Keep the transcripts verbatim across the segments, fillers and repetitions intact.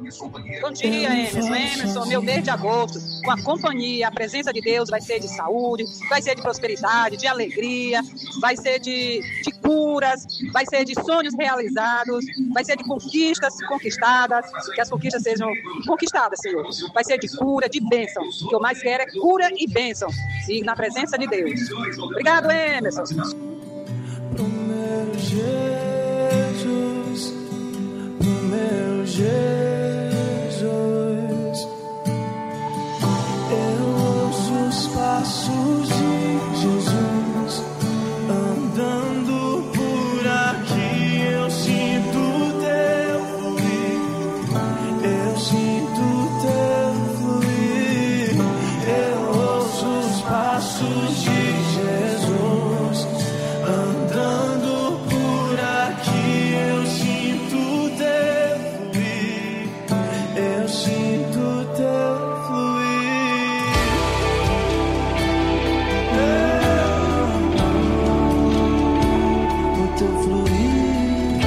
Bom dia, Emerson. Emerson, meu mês de agosto, com a companhia, a presença de Deus, vai ser de saúde, vai ser de prosperidade, de alegria, vai ser de, de curas, vai ser de sonhos realizados, vai ser de conquistas conquistadas, que as conquistas sejam conquistadas, Senhor. Vai ser de cura, de bênção. O que eu mais quero é cura e bênção, e na presença de Deus. Obrigado, Emerson. Pro meu Jesus, pro meu Jesus, eu ouço os passos de Jesus andando por aqui. Eu sinto teu fluir, eu sinto teu fluir. Eu ouço os passos de Jesus andando por aqui. Eu sinto teu fluir, eu sinto teu fluir. O teu fluir.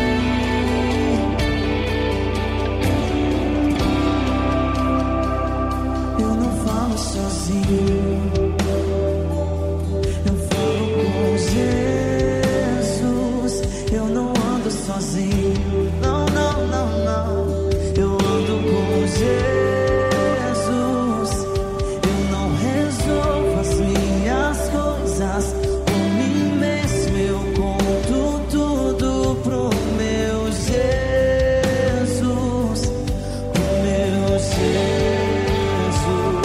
Eu não falo sozinho, eu falo com Jesus. Eu não ando sozinho, não, não, não, não. Eu ando com Jesus. Eu não resolvo as minhas coisas por mim mesmo. Eu conto tudo pro meu Jesus, pro meu Jesus.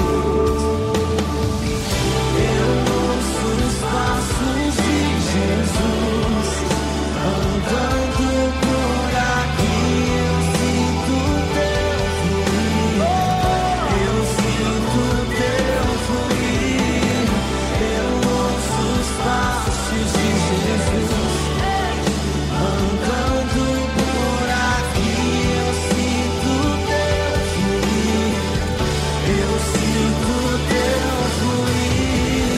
Eu ouço os passos de Jesus andando por aqui. Eu sinto teu fluir, eu sinto teu fluir. Eu ouço os passos de Jesus andando por aqui. Eu sinto teu fluir, eu sinto teu fluir.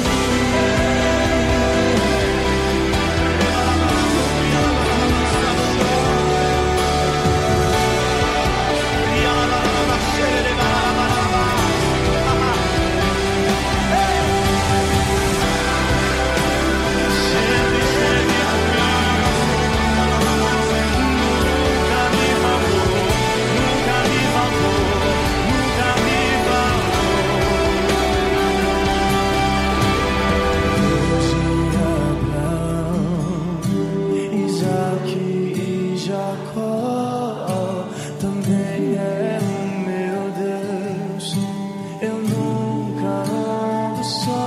Isaac e Jacó também é o meu Deus. Eu nunca ando só.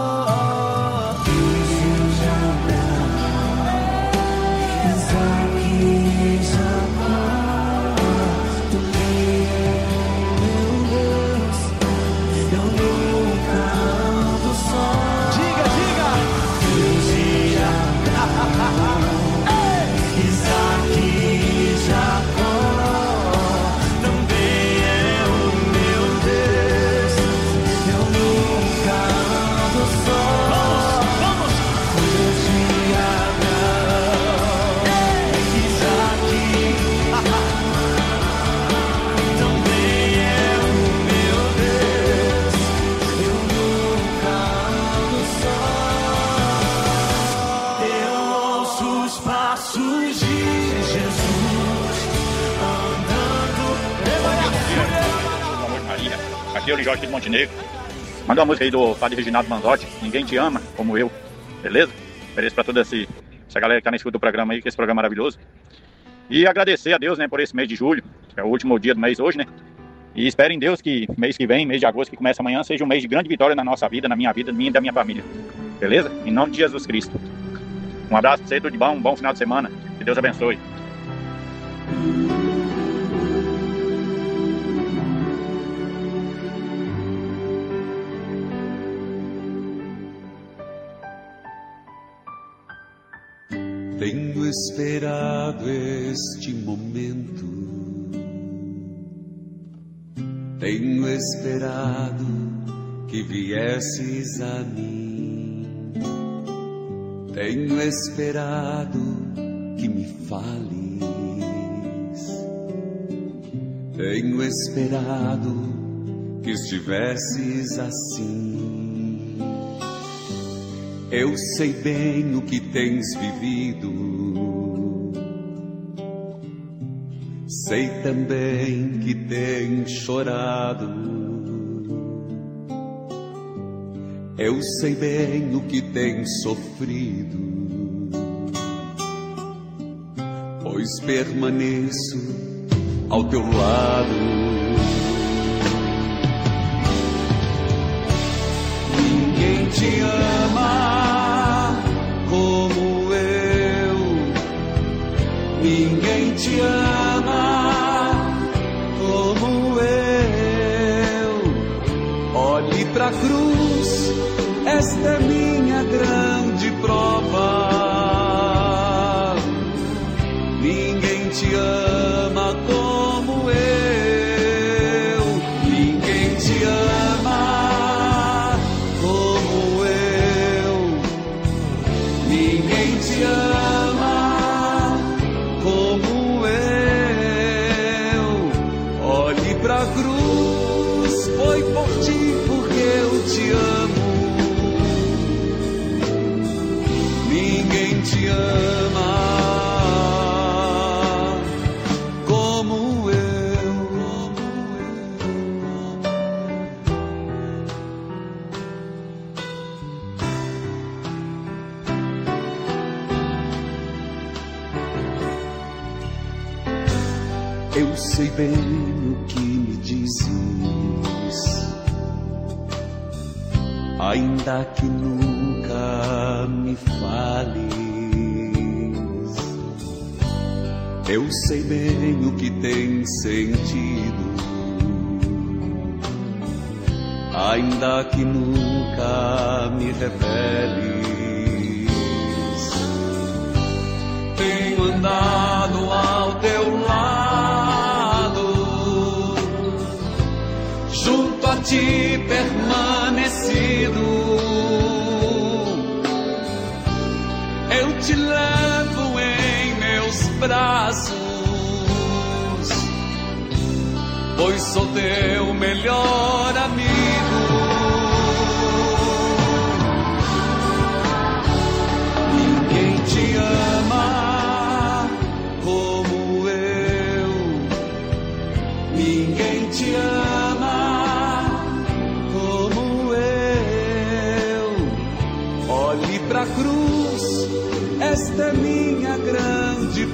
Isaac e Jacó também é o meu Deus. Eu nunca ando só. Diga, diga. Deus e Isaac e Jacó também é o meu Deus. Eu nunca ando só. Vamos, vamos. Deus e Abraão, Isaac também é o meu Deus. Eu nunca ando só. Eu ouço os passos de Jesus andando. Meu amor, Maria. Aqui é o Jorge de Montenegro. Manda uma música aí do Padre Reginaldo Manzotti, Ninguém Te Ama Como Eu, beleza? Ofereço pra toda esse, essa galera que tá na escuta do programa aí, que esse programa é maravilhoso. E agradecer a Deus, né, por esse mês de julho, que é o último dia do mês hoje, né? E espero em Deus que mês que vem, mês de agosto, que começa amanhã, seja um mês de grande vitória na nossa vida, na minha vida, minha e da minha família. Beleza? Em nome de Jesus Cristo. Um abraço pra você, tudo de bom, um bom final de semana. Que Deus abençoe. Tenho esperado este momento, tenho esperado que viesses a mim, tenho esperado que me fales, Tenho esperado que estivesses assim. Eu sei bem o que tens vivido. Sei também que tens chorado. Eu sei bem o que tens sofrido, pois permaneço ao teu lado. Ninguém te ama como eu. Ninguém te ama como eu. Olhe pra cruz, esta é minha grande prova. Ninguém te ama como eu. Ninguém te ama como eu. Ninguém te ama como eu. Olhe pra cruz, foi por ti, porque eu te amo. Ninguém te ama como eu, como eu. Eu sei bem o que me dizes, ainda que nunca me fales. Eu sei bem o que tens sentido, ainda que nunca me reveles. Tenho andado ao teu lado, junto a ti permanecido. Eu te levo em meus braços, pois sou teu melhor amigo. Ninguém te ama como eu. Ninguém te ama como eu. Olhe pra cruz, esta é minha grande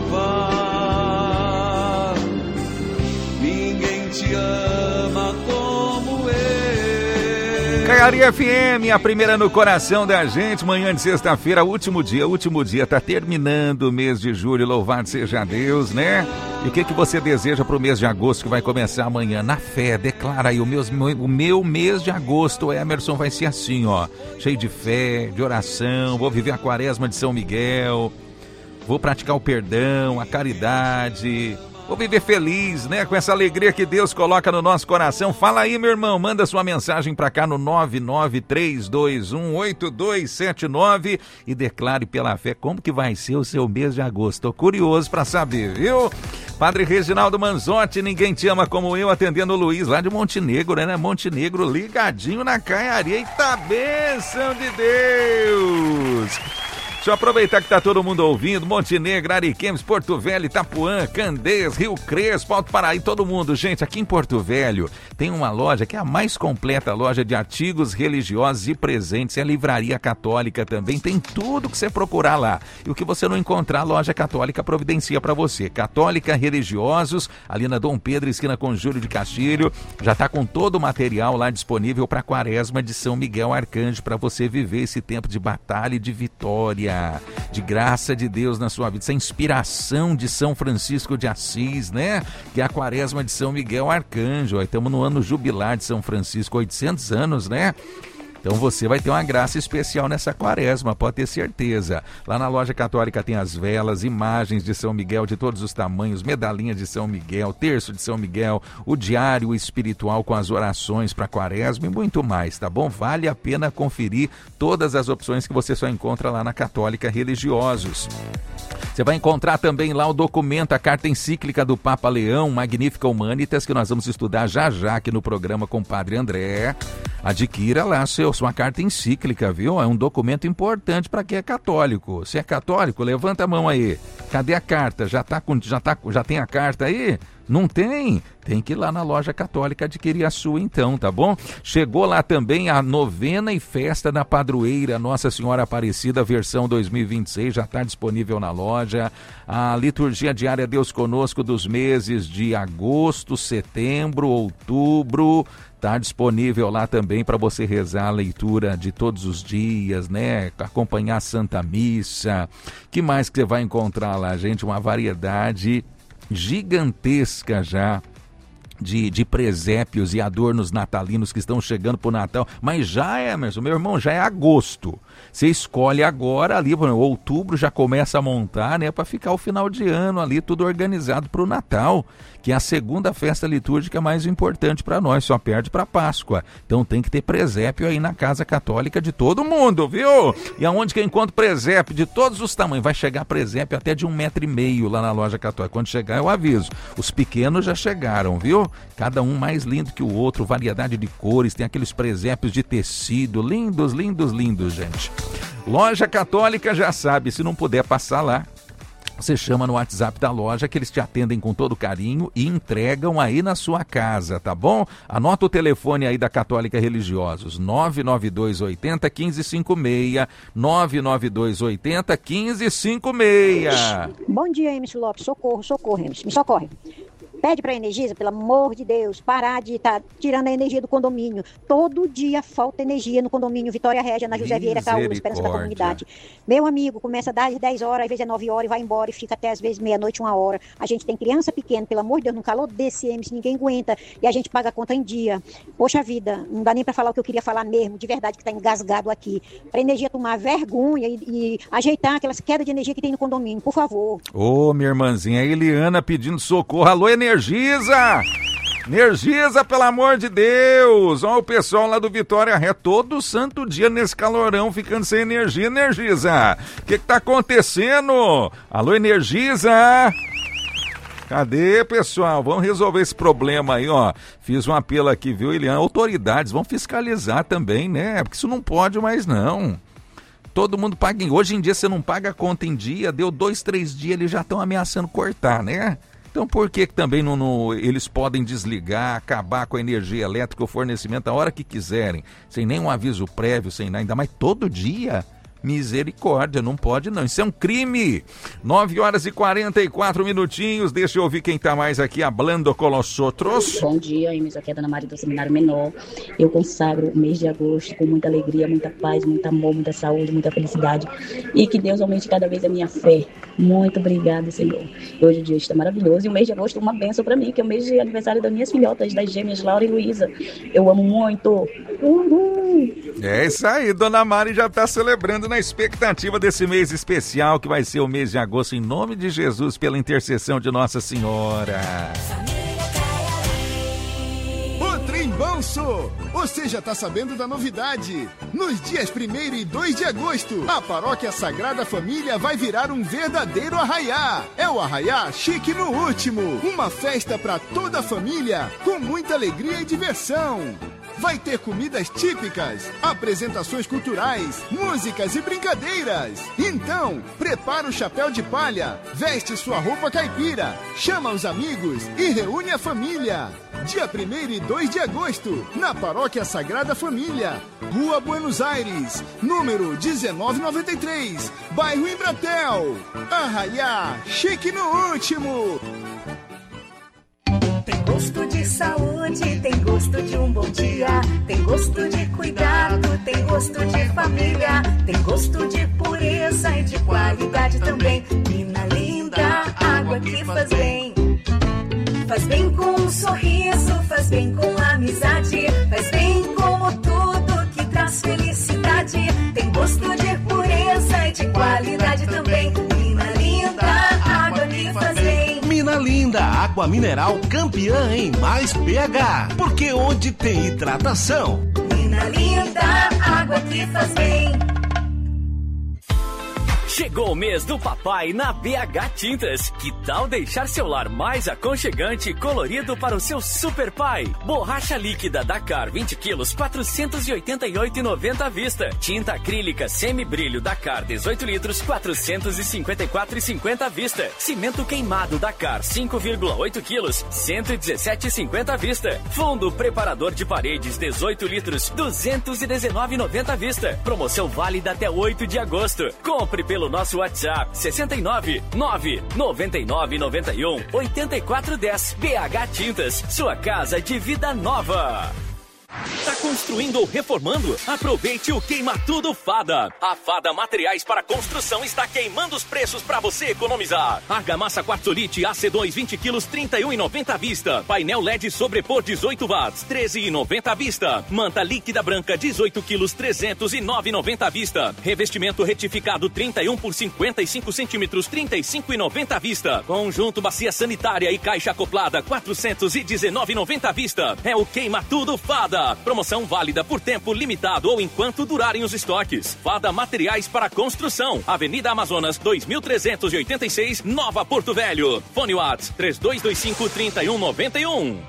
prova. Ninguém te ama como eu. Caiari F M, a primeira no coração da gente. Manhã de sexta-feira, último dia, último dia. Tá terminando o mês de julho, louvado seja Deus, né? E o que, que você deseja pro mês de agosto que vai começar amanhã? Na fé, declara aí, o meu, o meu mês de agosto, Emerson, vai ser assim, ó. Cheio de fé, de oração, vou viver a quaresma de São Miguel, vou praticar o perdão, a caridade, vou viver feliz, né? Com essa alegria que Deus coloca no nosso coração. Fala aí, meu irmão, manda sua mensagem pra cá no nove nove três dois um oito dois sete nove e declare pela fé como que vai ser o seu mês de agosto. Tô curioso pra saber, viu? Padre Reginaldo Manzotti, ninguém te ama como eu, atendendo o Luiz lá de Montenegro, né? Montenegro ligadinho na Caiari. Eita, bênção de Deus! Deixa eu aproveitar que tá todo mundo ouvindo. Montenegro, Ariquemes, Porto Velho, Itapuã, Candeias, Rio Crespo, Alto Paraíba, todo mundo. Gente, aqui em Porto Velho tem uma loja que é a mais completa loja de artigos religiosos e presentes. É a Livraria Católica também. Tem tudo que você procurar lá. E o que você não encontrar, a Loja Católica providencia para você. Católica Religiosos, ali na Dom Pedro, esquina com Júlio de Castilho. Já tá com todo o material lá disponível para a Quaresma de São Miguel Arcanjo, para você viver esse tempo de batalha e de vitória, de graça de Deus na sua vida, essa inspiração de São Francisco de Assis, né? Que é a Quaresma de São Miguel Arcanjo. Estamos no ano jubilar de São Francisco, oitocentos anos, né? Então você vai ter uma graça especial nessa quaresma, pode ter certeza. Lá na Loja Católica tem as velas, imagens de São Miguel de todos os tamanhos, medalhinha de São Miguel, terço de São Miguel, o diário espiritual com as orações para quaresma e muito mais, tá bom? Vale a pena conferir todas as opções que você só encontra lá na Católica Religiosos. Você vai encontrar também lá o documento, a carta encíclica do Papa Leão, Magnifica Humanitas, que nós vamos estudar já já aqui no programa com o Padre André. Adquira lá seu, sua carta encíclica, viu? É um documento importante para quem é católico. Se é católico, levanta a mão aí. Cadê a carta? Já, tá com, já, tá, já tem a carta aí? Não tem? Tem que ir lá na loja católica adquirir a sua então, tá bom? Chegou lá também a novena e festa da padroeira Nossa Senhora Aparecida, versão dois mil e vinte e seis, já está disponível na loja. A liturgia diária Deus Conosco dos meses de agosto, setembro, outubro, está disponível lá também para você rezar a leitura de todos os dias, né? Acompanhar a Santa Missa. Que mais que você vai encontrar lá, gente? Uma variedade gigantesca já de, de presépios e adornos natalinos que estão chegando pro Natal, mas já é, meu irmão, já é agosto. Você escolhe agora ali, outubro já começa a montar, né, para ficar o final de ano ali tudo organizado para o Natal, que é a segunda festa litúrgica mais importante para nós, só perde para Páscoa. Então tem que ter presépio aí na Casa Católica de todo mundo, viu? E aonde que eu encontro presépio de todos os tamanhos? Vai chegar presépio até de um metro e meio lá na loja católica. Quando chegar eu aviso. Os pequenos já chegaram, viu? Cada um mais lindo que o outro, variedade de cores, tem aqueles presépios de tecido, lindos, lindos, lindos, gente. Loja Católica já sabe, se não puder passar lá, você chama no WhatsApp da loja que eles te atendem com todo carinho e entregam aí na sua casa, tá bom? Anota o telefone aí da Católica Religiosos, nove nove dois oito zero, um cinco cinco seis, nove nove dois oito zero, um cinco cinco seis. Bom dia, M C Lopes, socorro, socorro, M C, me socorre. Pede para a Energisa, pelo amor de Deus, parar de estar tá tirando a energia do condomínio. Todo dia falta energia no condomínio Vitória Régia, na José Vieira Caúna, Esperança da Comunidade. Meu amigo, começa a dar dez horas, às vezes é nove horas e vai embora e fica até às vezes meia-noite, uma hora. A gente tem criança pequena, pelo amor de Deus, no calor desse M C, ninguém aguenta. E a gente paga a conta em dia. Poxa vida, não dá nem para falar o que eu queria falar mesmo, de verdade, que está engasgado aqui. Para a energia tomar vergonha e, e ajeitar aquelas quedas de energia que tem no condomínio, por favor. Ô, minha irmãzinha, a Eliana pedindo socorro. Alô, Energisa! Energisa, pelo amor de Deus! Olha o pessoal lá do Vitória Ré, todo santo dia nesse calorão, ficando sem energia. Energisa, o que que tá acontecendo? Alô, Energisa! Cadê, pessoal? Vamos resolver esse problema aí, ó. Fiz um apelo aqui, viu, Eliana? Autoridades vão fiscalizar também, né? Porque isso não pode mais, não. Todo mundo paga em... Hoje em dia você não paga a conta em dia, deu dois, três dias, eles já estão ameaçando cortar, né? Então por que que também não, não, eles podem desligar, acabar com a energia elétrica, o fornecimento a hora que quiserem, sem nenhum aviso prévio, sem nada, ainda mais todo dia? Misericórdia, não pode não, isso é um crime. Nove horas e quarenta e quatro minutinhos, deixa eu ouvir quem tá mais aqui, hablando com os outros. Bom dia, eu aqui é a Dona Maria do Seminário Menor. Eu consagro o mês de agosto com muita alegria, muita paz, muito amor, muita saúde, muita felicidade, e que Deus aumente cada vez a minha fé. Muito obrigada, Senhor. Hoje o dia está maravilhoso e o mês de agosto é uma bênção para mim, que é o mês de aniversário das minhas filhotas, das gêmeas Laura e Luísa. Eu amo muito. Uhul. É isso aí, Dona Mari já está celebrando na expectativa desse mês especial, que vai ser o mês de agosto, em nome de Jesus, pela intercessão de Nossa Senhora. O Trem Banso! Você já está sabendo da novidade? Nos dias primeiro e dois de agosto, a Paróquia Sagrada Família vai virar um verdadeiro arraiá. É o Arraiá Chique no Último, uma festa para toda a família, com muita alegria e diversão. Vai ter comidas típicas, apresentações culturais, músicas e brincadeiras. Então, prepara o chapéu de palha, veste sua roupa caipira, chama os amigos e reúne a família. Dia primeiro e dois de agosto, na Paróquia Sagrada Família, Rua Buenos Aires, número dezenove noventa e três, bairro Embratel. Arraiá Chique no Último. Tem gosto de saúde, tem gosto de um bom dia, tem gosto de cuidado, tem gosto de família, tem gosto de pureza e de qualidade também. Mina linda, água que faz bem. Faz bem com um sorriso, faz bem com amizade, faz bem como tudo que traz felicidade. Tem gosto de pureza e de qualidade também. Mina linda, água que faz bem. Mina Linda, água mineral campeã em mais P H, porque onde tem hidratação. Mina Linda, água que faz bem. Chegou o mês do papai na B H Tintas. Que tal deixar seu lar mais aconchegante e colorido para o seu super pai? Borracha líquida Dakar vinte quilos, quatrocentos e oitenta e oito reais e noventa centavos à vista. Tinta acrílica semi-brilho Dakar dezoito litros, quatrocentos e cinquenta e quatro reais e cinquenta centavos à vista. Cimento queimado Dakar cinco vírgula oito quilos, cento e dezessete reais e cinquenta centavos à vista. Fundo preparador de paredes dezoito litros, duzentos e dezenove reais e noventa centavos à vista. Promoção válida até oito de agosto. Compre pelo nosso WhatsApp sessenta e nove, nove, noventa e nove, noventa e um, oitenta e quatro dez. B H Tintas, sua casa de vida nova. Tá construindo ou reformando? Aproveite o Queima Tudo Fada. A Fada Materiais para Construção está queimando os preços para você economizar. Argamassa Quartzolite A C dois vinte quilos, trinta e um reais e noventa centavos à vista. Painel L E D Sobrepor dezoito watts, treze reais e noventa centavos à vista. Manta líquida branca dezoito quilos, trezentos e nove reais e noventa centavos à vista. Revestimento retificado trinta e um por cinquenta e cinco centímetros, trinta e cinco reais e noventa centavos à vista. Conjunto bacia sanitária e caixa acoplada, quatrocentos e dezenove reais e noventa centavos à vista. É o Queima Tudo Fada. Promoção válida por tempo limitado ou enquanto durarem os estoques. Fada Materiais para Construção. Avenida Amazonas dois mil trezentos e oitenta e seis, Nova Porto Velho. Fone Whats três dois dois cinco, três um nove um.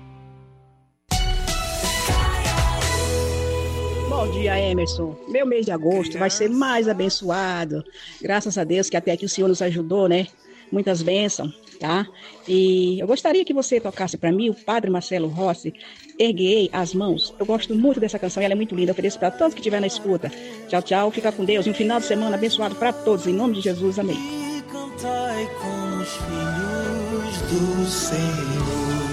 Bom dia, Emerson. Meu mês de agosto vai ser mais abençoado. Graças a Deus que até aqui o Senhor nos ajudou, né? Muitas bênçãos, tá? E eu gostaria que você tocasse para mim o Padre Marcelo Rossi, Erguei as Mãos. Eu gosto muito dessa canção e ela é muito linda. Eu ofereço para todos que estiver na escuta. Tchau, tchau. Fica com Deus. E um final de semana abençoado para todos. Em nome de Jesus. Amém. E cantai com os filhos do Senhor.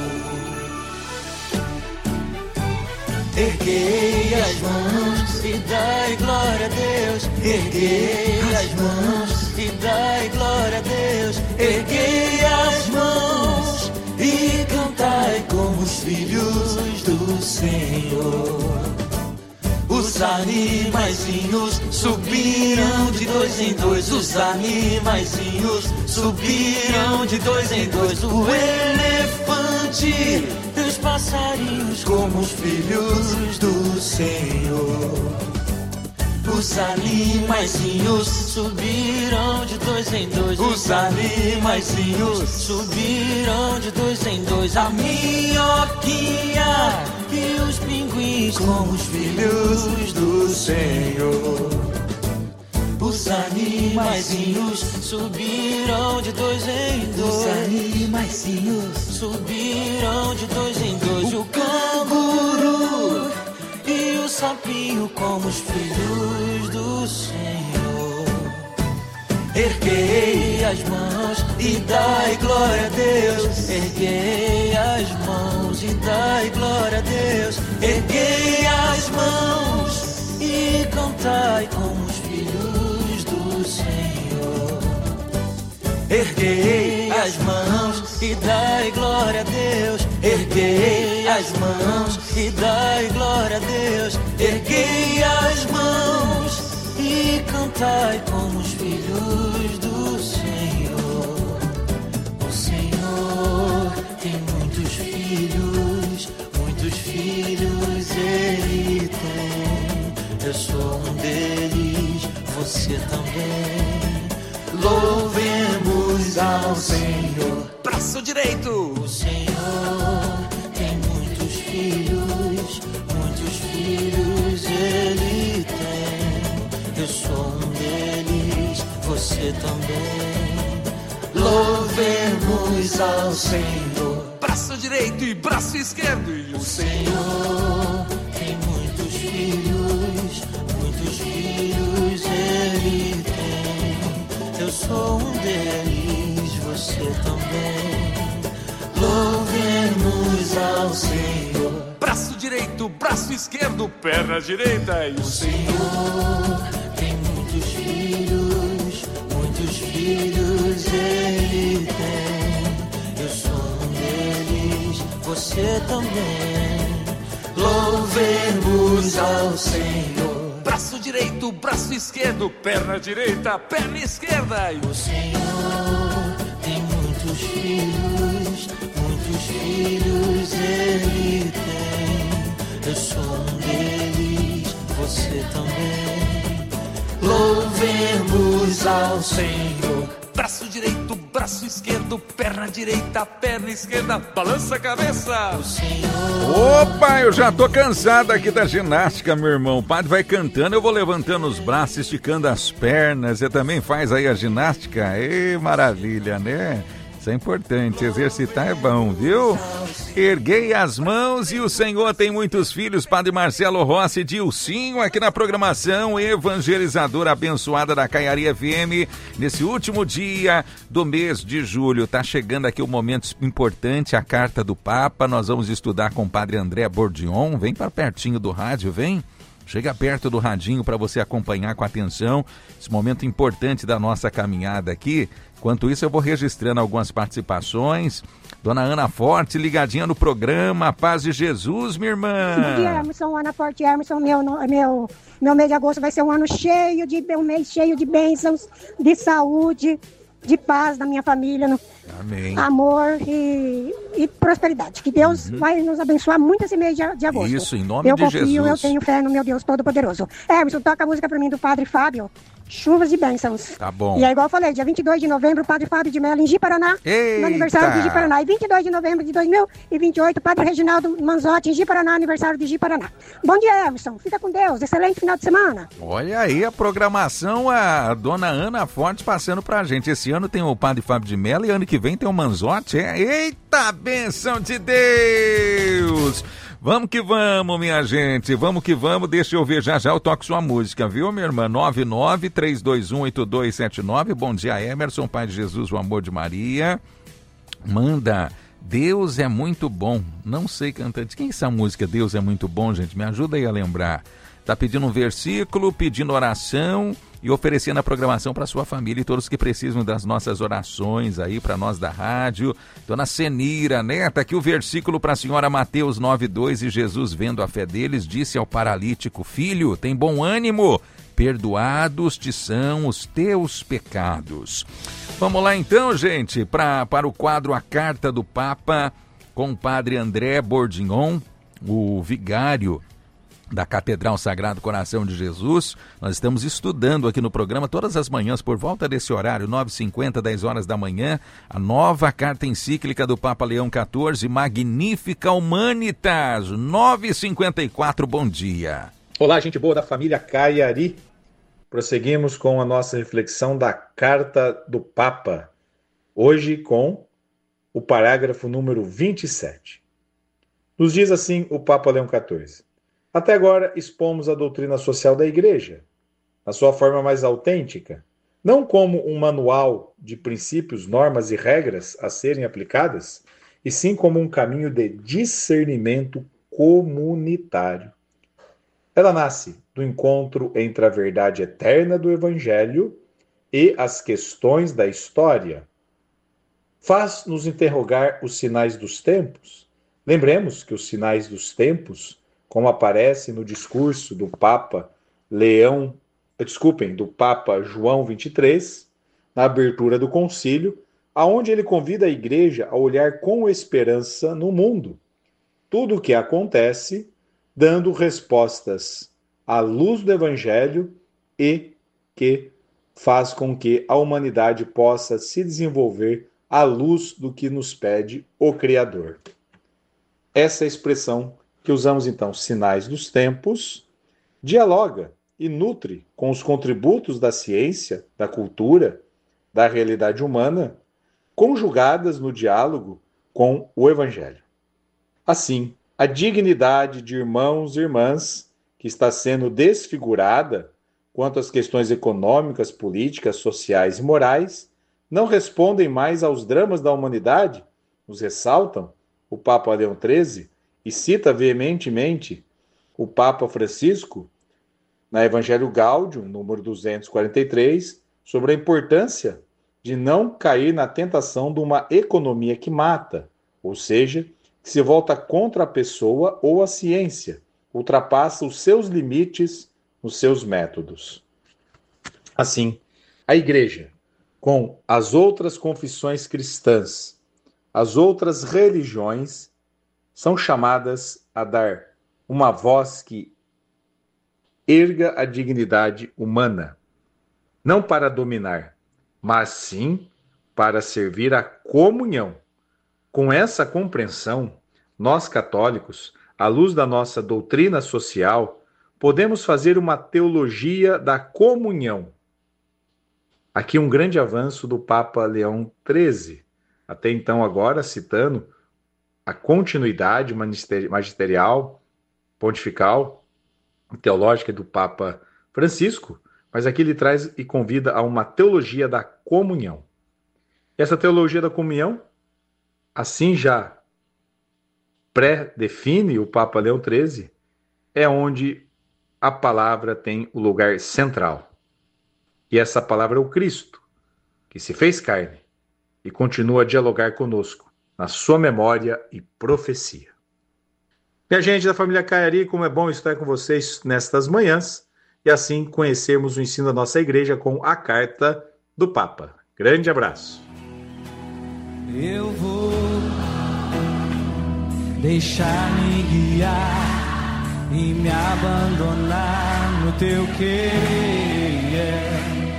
Erguei as mãos e dai glória a Deus. Erguei as mãos e dai glória a Deus. Erguei as mãos e cantai como os filhos do Senhor. Os animaizinhos subiram de dois em dois. Os animaizinhos subiram de dois em dois. O elefante e os passarinhos como os filhos do Senhor. Os animaizinhos subiram de dois em dois. Os animaizinhos subiram de dois em dois. A minhoquinha e os pinguins como os filhos do Senhor. Os animaizinhos subiram de dois em dois. Os animaizinhos subiram de dois em dois. O canguru e o sapinho como os filhos do Senhor. Erguei as mãos e dai glória a Deus. Erguei as mãos e dai glória a Deus. Erguei as mãos e cantai como os filhos do Senhor. Erguei as mãos e dai glória a Deus. Erguei as mãos e dai glória a Deus. Erguei as mãos e cantai como os filhos do Senhor. O Senhor tem muitos filhos, muitos filhos Ele tem. Eu sou um deles, você também. Louvemos ao Senhor. Braço direito. O Senhor tem muitos filhos, muitos filhos Ele tem. Eu sou um deles, você também. Louvemos ao Senhor. Braço direito e braço esquerdo. E o Senhor tem muitos filhos, muitos filhos Ele tem. Eu sou um deles, você também. Louvemos ao Senhor. Braço direito, braço esquerdo, perna direita. E o Senhor tem muitos filhos, muitos filhos Ele tem. Eu sou um deles, você também. Louvemos ao Senhor. Braço direito, braço esquerdo, perna direita, perna esquerda. E o Senhor tem muitos filhos, muitos filhos Ele tem. Eu sou um deles, você também. Louvemos Cantemos ao Senhor. Braço direito, braço esquerdo, perna direita, perna esquerda, balança a cabeça. Opa, eu já tô cansado aqui da ginástica, meu irmão. O padre vai cantando, eu vou levantando os braços, esticando as pernas. Você também faz aí a ginástica? Ê, maravilha, né? Isso é importante, exercitar é bom, viu? Erguei as mãos e o Senhor tem muitos filhos. Padre Marcelo Rossi, Dilcinho, aqui na programação evangelizadora abençoada da Caiari F M, nesse último dia do mês de julho. Tá chegando aqui um momento importante, a carta do Papa. Nós vamos estudar com o Padre André Bordion. Vem para pertinho do rádio, vem. Chega perto do radinho para você acompanhar com atenção esse momento importante da nossa caminhada aqui. Enquanto isso, eu vou registrando algumas participações. Dona Ana Forte, ligadinha no programa. Paz de Jesus, minha irmã. Bom dia, Emerson. Ana Forte, Emerson. Meu, meu, meu mês de agosto vai ser um ano cheio de, um mês cheio de bênçãos, de saúde, de paz na minha família. No... Amém. Amor e, e prosperidade. Que Deus uhum. vai nos abençoar muito esse mês de, de agosto. Isso, em nome eu de confio, Jesus. Eu tenho fé no meu Deus Todo-Poderoso. Emerson, toca a música pra mim do Padre Fábio. Chuvas e bênçãos. Tá bom. E é igual eu falei, dia vinte e dois de novembro, Padre Fábio de Mello, em Ji-Paraná, no aniversário de Ji-Paraná. E vinte e dois de novembro de dois mil e vinte e oito, Padre Reginaldo Manzotti, em Ji-Paraná, aniversário de Ji-Paraná. Bom dia, Emerson. Fica com Deus. Excelente final de semana. Olha aí a programação, a dona Ana Forte passando pra gente. Esse ano tem o Padre Fábio de Mello e ano que vem tem o Manzotti. É? Eita, bênção de Deus! Vamos que vamos, minha gente, vamos que vamos, deixa eu ver, já já eu toco sua música, viu, minha irmã? nove nove três dois um oito dois sete nove, bom dia, Emerson, Pai de Jesus, o amor de Maria, manda, Deus é muito bom, não sei cantante, quem é essa música, Deus é muito bom, gente, me ajuda aí a lembrar, tá pedindo um versículo, pedindo oração e oferecendo a programação para sua família e todos que precisam das nossas orações aí para nós da rádio. Dona Senira, né? Tá aqui o versículo para a senhora Mateus nove dois, e Jesus, vendo a fé deles, disse ao paralítico: filho, tem bom ânimo, perdoados te são os teus pecados. Vamos lá então, gente, pra, para o quadro A Carta do Papa, com o Padre André Bordignon, o vigário da Catedral Sagrado Coração de Jesus. Nós estamos estudando aqui no programa todas as manhãs, por volta desse horário, nove e cinquenta, dez horas da manhã, a nova carta encíclica do Papa Leão quatorze, Magnificat Humanitas, nove e cinquenta e quatro, bom dia. Olá, gente boa da família Caiari. Prosseguimos com a nossa reflexão da Carta do Papa, hoje com o parágrafo número vinte e sete. Nos diz assim o Papa Leão quatorze. Até agora expomos a doutrina social da Igreja, na sua forma mais autêntica, não como um manual de princípios, normas e regras a serem aplicadas, e sim como um caminho de discernimento comunitário. Ela nasce do encontro entre a verdade eterna do Evangelho e as questões da história. Faz-nos interrogar os sinais dos tempos. Lembremos que os sinais dos tempos, como aparece no discurso do Papa Leão, desculpem, do Papa João vinte e três, na abertura do concílio, aonde ele convida a Igreja a olhar com esperança no mundo, tudo o que acontece, dando respostas à luz do Evangelho e que faz com que a humanidade possa se desenvolver à luz do que nos pede o Criador. Essa é a expressão que usamos então, sinais dos tempos, dialoga e nutre com os contributos da ciência, da cultura, da realidade humana, conjugadas no diálogo com o Evangelho. Assim, a dignidade de irmãos e irmãs, que está sendo desfigurada quanto às questões econômicas, políticas, sociais e morais, não respondem mais aos dramas da humanidade, nos ressaltam o Papa Leão treze, e cita veementemente o Papa Francisco, na Evangelho Gaudium, número duzentos e quarenta e três, sobre a importância de não cair na tentação de uma economia que mata, ou seja, que se volta contra a pessoa ou a ciência, ultrapassa os seus limites nos seus métodos. Assim, a Igreja, com as outras confissões cristãs, as outras religiões, são chamadas a dar uma voz que erga a dignidade humana. não para dominar, mas sim para servir a comunhão. Com essa compreensão, nós católicos, à luz da nossa doutrina social, podemos fazer uma teologia da comunhão. Aqui um grande avanço do Papa Leão treze, até então agora citando a continuidade magisterial, pontifical, teológica do Papa Francisco, mas aqui ele traz e convida a uma teologia da comunhão. E essa teologia da comunhão, assim já pré-define o Papa Leão treze, é onde a palavra tem o lugar central. E essa palavra é o Cristo, que se fez carne e continua a dialogar conosco na sua memória e profecia. Minha gente da família Caiari, como é bom estar com vocês nestas manhãs e assim conhecermos o ensino da nossa igreja com a carta do Papa. Grande abraço. Eu vou deixar-me guiar e me abandonar no teu querer.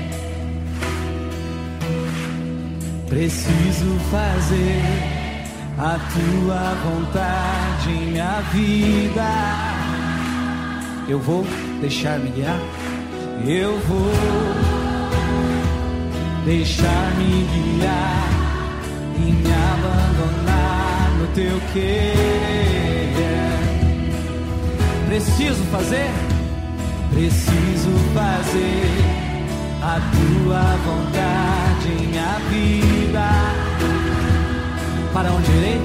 Preciso fazer a tua vontade em minha vida. Eu vou deixar-me guiar. Eu vou deixar-me guiar e me abandonar no teu querer. Preciso fazer, preciso fazer a tua vontade em minha vida. Para onde irei?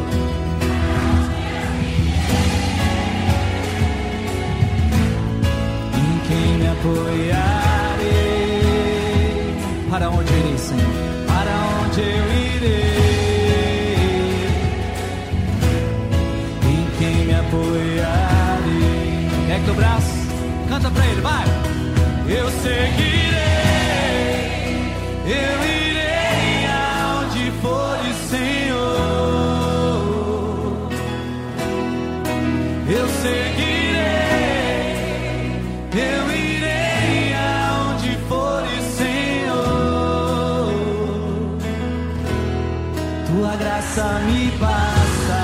Em quem me apoiarei? Para onde irei, Senhor? Para onde eu irei? Em quem me apoiarei? Pega teu braço, canta pra ele, vai! Eu seguirei, eu irei aonde fores, Senhor. Eu seguirei, eu irei aonde fores, Senhor. Tua graça me basta,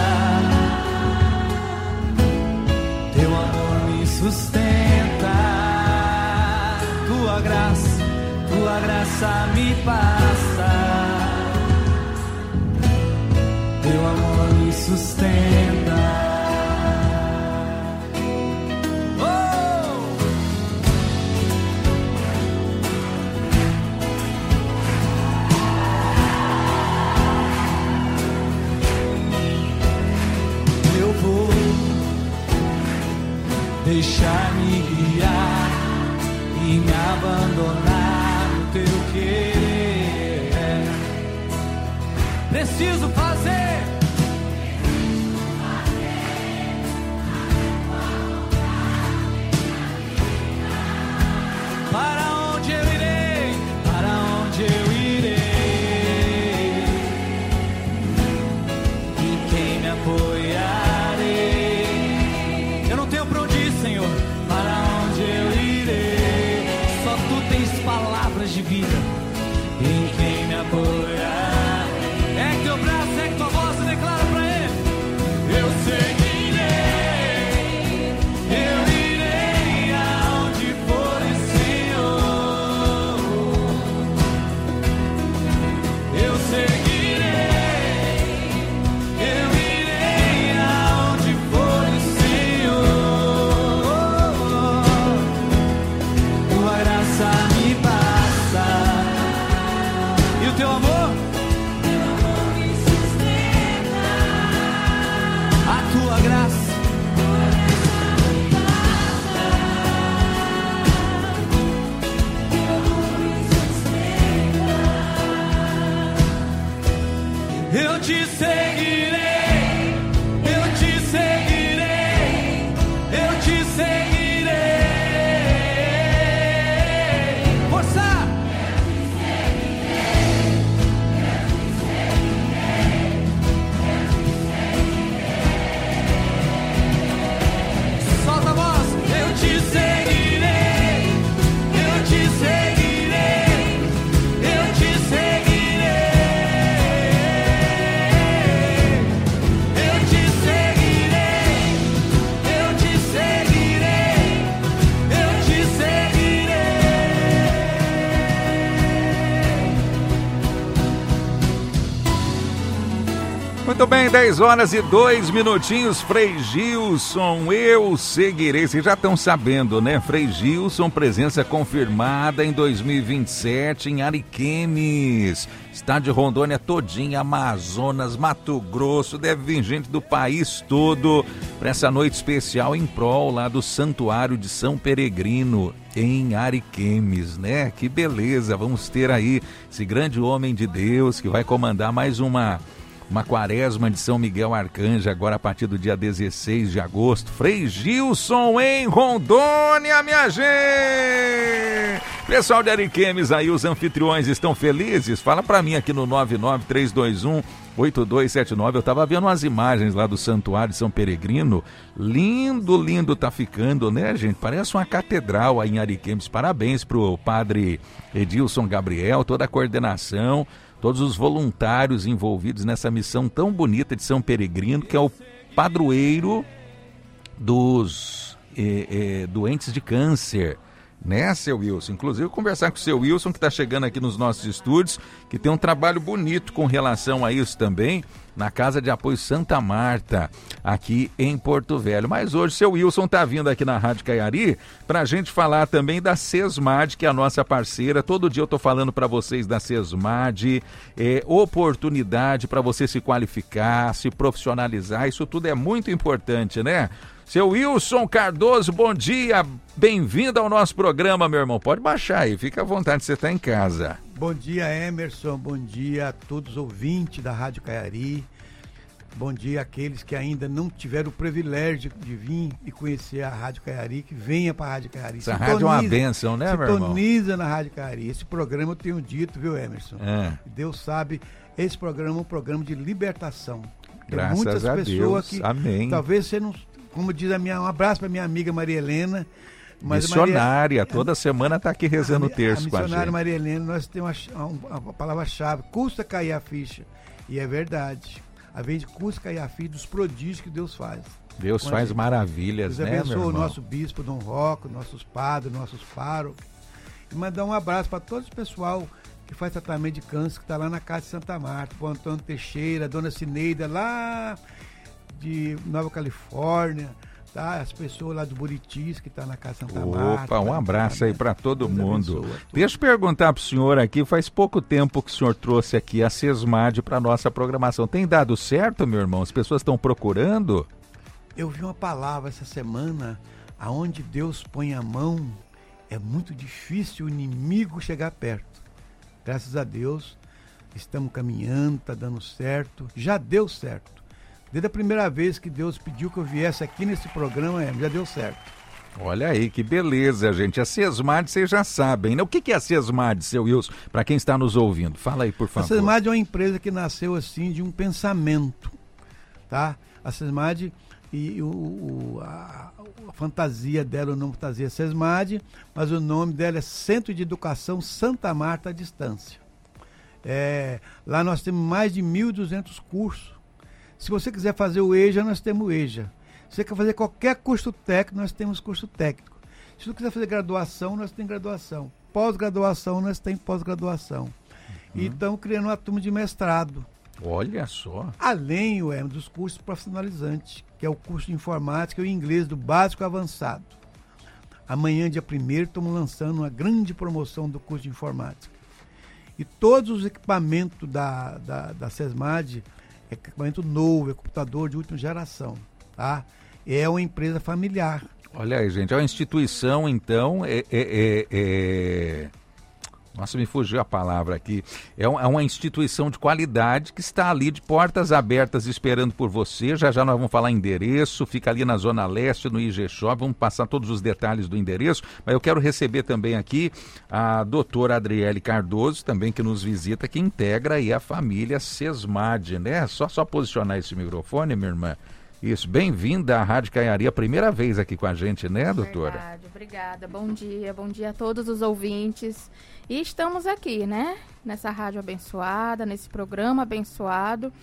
teu amor me sustenta. Tua graça, tua graça me basta, teu amor me sustenta. Oh! Eu vou deixar-me guiar e me abandonar no teu querer. Preciso fazer, para onde eu irei? Para onde eu irei? Em quem me apoiarei? Eu não tenho pra onde ir, Senhor. Para onde eu irei? Tu tens palavras de vida em quem me apoiar. É que teu braço, é que tua voz. Muito bem, dez horas e dois minutinhos, Frei Gilson, eu seguirei. Vocês já estão sabendo, né? Frei Gilson, presença confirmada em dois mil e vinte e sete em Ariquemes. Estado de Rondônia todinha, Amazonas, Mato Grosso, deve vir gente do país todo para essa noite especial em prol lá do Santuário de São Peregrino, em Ariquemes, né? Que beleza, vamos ter aí esse grande homem de Deus que vai comandar mais uma, uma quaresma de São Miguel Arcanjo, agora a partir do dia dezesseis de agosto. Frei Gilson em Rondônia, minha gente! Pessoal de Ariquemes aí, os anfitriões estão felizes? Fala pra mim aqui no nove nove três dois um oito dois sete nove. Eu tava vendo umas imagens lá do Santuário de São Peregrino. Lindo, lindo tá ficando, né, gente? Parece uma catedral aí em Ariquemes. Parabéns pro padre Edilson Gabriel, toda a coordenação, todos os voluntários envolvidos nessa missão tão bonita de São Peregrino, que é o padroeiro dos eh, eh, doentes de câncer. Né, seu Wilson? Inclusive, conversar com o seu Wilson, que está chegando aqui nos nossos estúdios, que tem um trabalho bonito com relação a isso também, na Casa de Apoio Santa Marta, aqui em Porto Velho. Mas hoje, seu Wilson está vindo aqui na Rádio Caiari para a gente falar também da SESMAD, que é a nossa parceira. Todo dia eu estou falando para vocês da SESMAD, é, oportunidade para você se qualificar, se profissionalizar, isso tudo é muito importante, né? Seu Wilson Cardoso, bom dia, bem-vindo ao nosso programa, meu irmão. Pode baixar aí, fica à vontade, você está em casa. Bom dia, Emerson, bom dia a todos os ouvintes da Rádio Caiari. Bom dia àqueles que ainda não tiveram o privilégio de vir e conhecer a Rádio Caiari, que venha para a Rádio Caiari. Essa rádio é uma bênção, né, meu irmão? Sintoniza na Rádio Caiari. Esse programa eu tenho dito, viu, Emerson? É. Deus sabe, esse programa é um programa de libertação. Tem Graças muitas a pessoas Deus, que amém. Talvez você não... Como diz a minha, um abraço para minha amiga Maria Helena. Mas missionária, Maria, toda semana está aqui rezando o terço com a gente. Missionária Maria Helena, nós temos uma, uma, uma palavra-chave, custa cair a ficha. E é verdade. A vez custa cair a ficha dos prodígios que Deus faz. Deus faz gente. maravilhas, Deus né, abençoa meu irmão? o nosso bispo, Dom Rocco, nossos padres, nossos párocos. E mandar um abraço para todo o pessoal que faz tratamento de câncer, que está lá na Casa de Santa Marta, o Antônio Teixeira, a Dona Cineida, lá de Nova Califórnia, tá? As pessoas lá do Buritis, que está na Casa Santa Marta. Opa, um abraço aí para todo mundo. Deixa eu perguntar para o senhor aqui, faz pouco tempo que o senhor trouxe aqui a SESMAD para nossa programação. Tem dado certo, meu irmão? As pessoas estão procurando? Eu vi uma palavra essa semana, aonde Deus põe a mão, é muito difícil o inimigo chegar perto. Graças a Deus, estamos caminhando, está dando certo, já deu certo. Desde a primeira vez que Deus pediu que eu viesse aqui nesse programa, já deu certo. Olha aí, que beleza, gente. A SESMAD, vocês já sabem, né? O que é a SESMAD, seu Wilson, para quem está nos ouvindo? Fala aí, por favor. A SESMAD é uma empresa que nasceu assim de um pensamento, tá? A SESMAD e o, o, a, a fantasia dela, o nome fantasia é SESMAD, mas o nome dela é Centro de Educação Santa Marta à Distância. É, lá nós temos mais de mil e duzentos cursos. Se você quiser fazer o EJA, nós temos o EJA. Se você quer fazer qualquer curso técnico, nós temos curso técnico. Se você quiser fazer graduação, nós temos graduação. Pós-graduação, nós temos pós-graduação. Uhum. E estamos criando uma turma de mestrado. Olha só. Além, ué, dos cursos profissionalizantes, que é o curso de informática e o inglês do básico ao avançado. Amanhã, dia primeiro, estamos lançando uma grande promoção do curso de informática. E todos os equipamentos da, da, da SESMAD, é equipamento novo, é computador de última geração, tá? É uma empresa familiar. Olha aí, gente, é uma instituição, então, é... é, é, é... Nossa, me fugiu a palavra aqui. É, um, é uma instituição de qualidade que está ali de portas abertas esperando por você. Já já nós vamos falar endereço, fica ali na Zona Leste, no I G Shop, vamos passar todos os detalhes do endereço, mas eu quero receber também aqui a doutora Adriele Cardoso, também que nos visita, que integra aí a família SESMAD, né? Só, só posicionar esse microfone, minha irmã. Isso, bem-vinda à Rádio Caiari, a primeira vez aqui com a gente, né, doutora? Verdade, obrigada, bom dia, bom dia a todos os ouvintes. E estamos aqui, né, nessa rádio abençoada, nesse programa abençoado,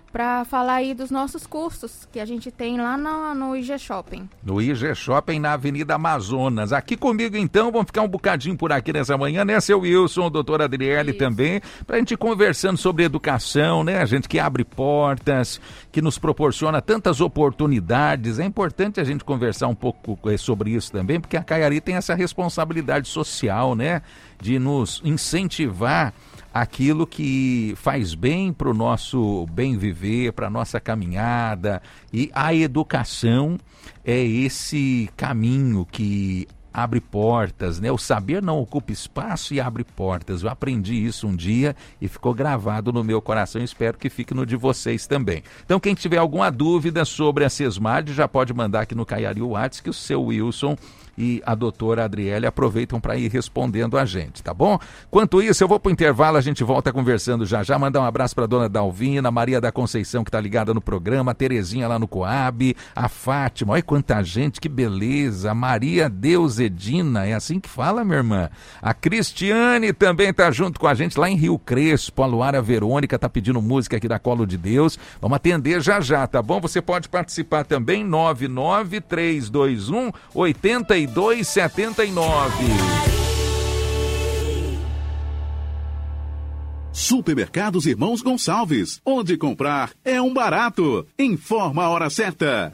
para falar aí dos nossos cursos que a gente tem lá no, no I G Shopping. No I G Shopping, na Avenida Amazonas. Aqui comigo, então, vamos ficar um bocadinho por aqui nessa manhã, né, seu Wilson, doutora Adriele também, pra gente ir conversando sobre educação, né, a gente que abre portas, que nos proporciona tantas oportunidades. É importante a gente conversar um pouco sobre isso também, porque a Caiari tem essa responsabilidade social, né, de nos incentivar aquilo que faz bem para o nosso bem viver, para a nossa caminhada, e a educação é esse caminho que abre portas, né? O saber não ocupa espaço e abre portas. Eu aprendi isso um dia e ficou gravado no meu coração, espero que fique no de vocês também. Então, quem tiver alguma dúvida sobre a SESMAD, já pode mandar aqui no Caiari Whats, que o seu Wilson e a doutora Adriele aproveitam para ir respondendo a gente, tá bom? Quanto isso, eu vou para o intervalo, a gente volta conversando já já. Mandar um abraço para a dona Dalvina, Maria da Conceição, que tá ligada no programa, a Terezinha lá no Coab, a Fátima, olha quanta gente, que beleza, a Maria Deuzedina, é assim que fala, minha irmã? A Cristiane também tá junto com a gente lá em Rio Crespo, a Luara Verônica tá pedindo música aqui da Colo de Deus, vamos atender já já, tá bom? Você pode participar também, nove nove três dois um oito dois sete nove. Supermercados Irmãos Gonçalves, onde comprar é um barato. Informa a hora certa.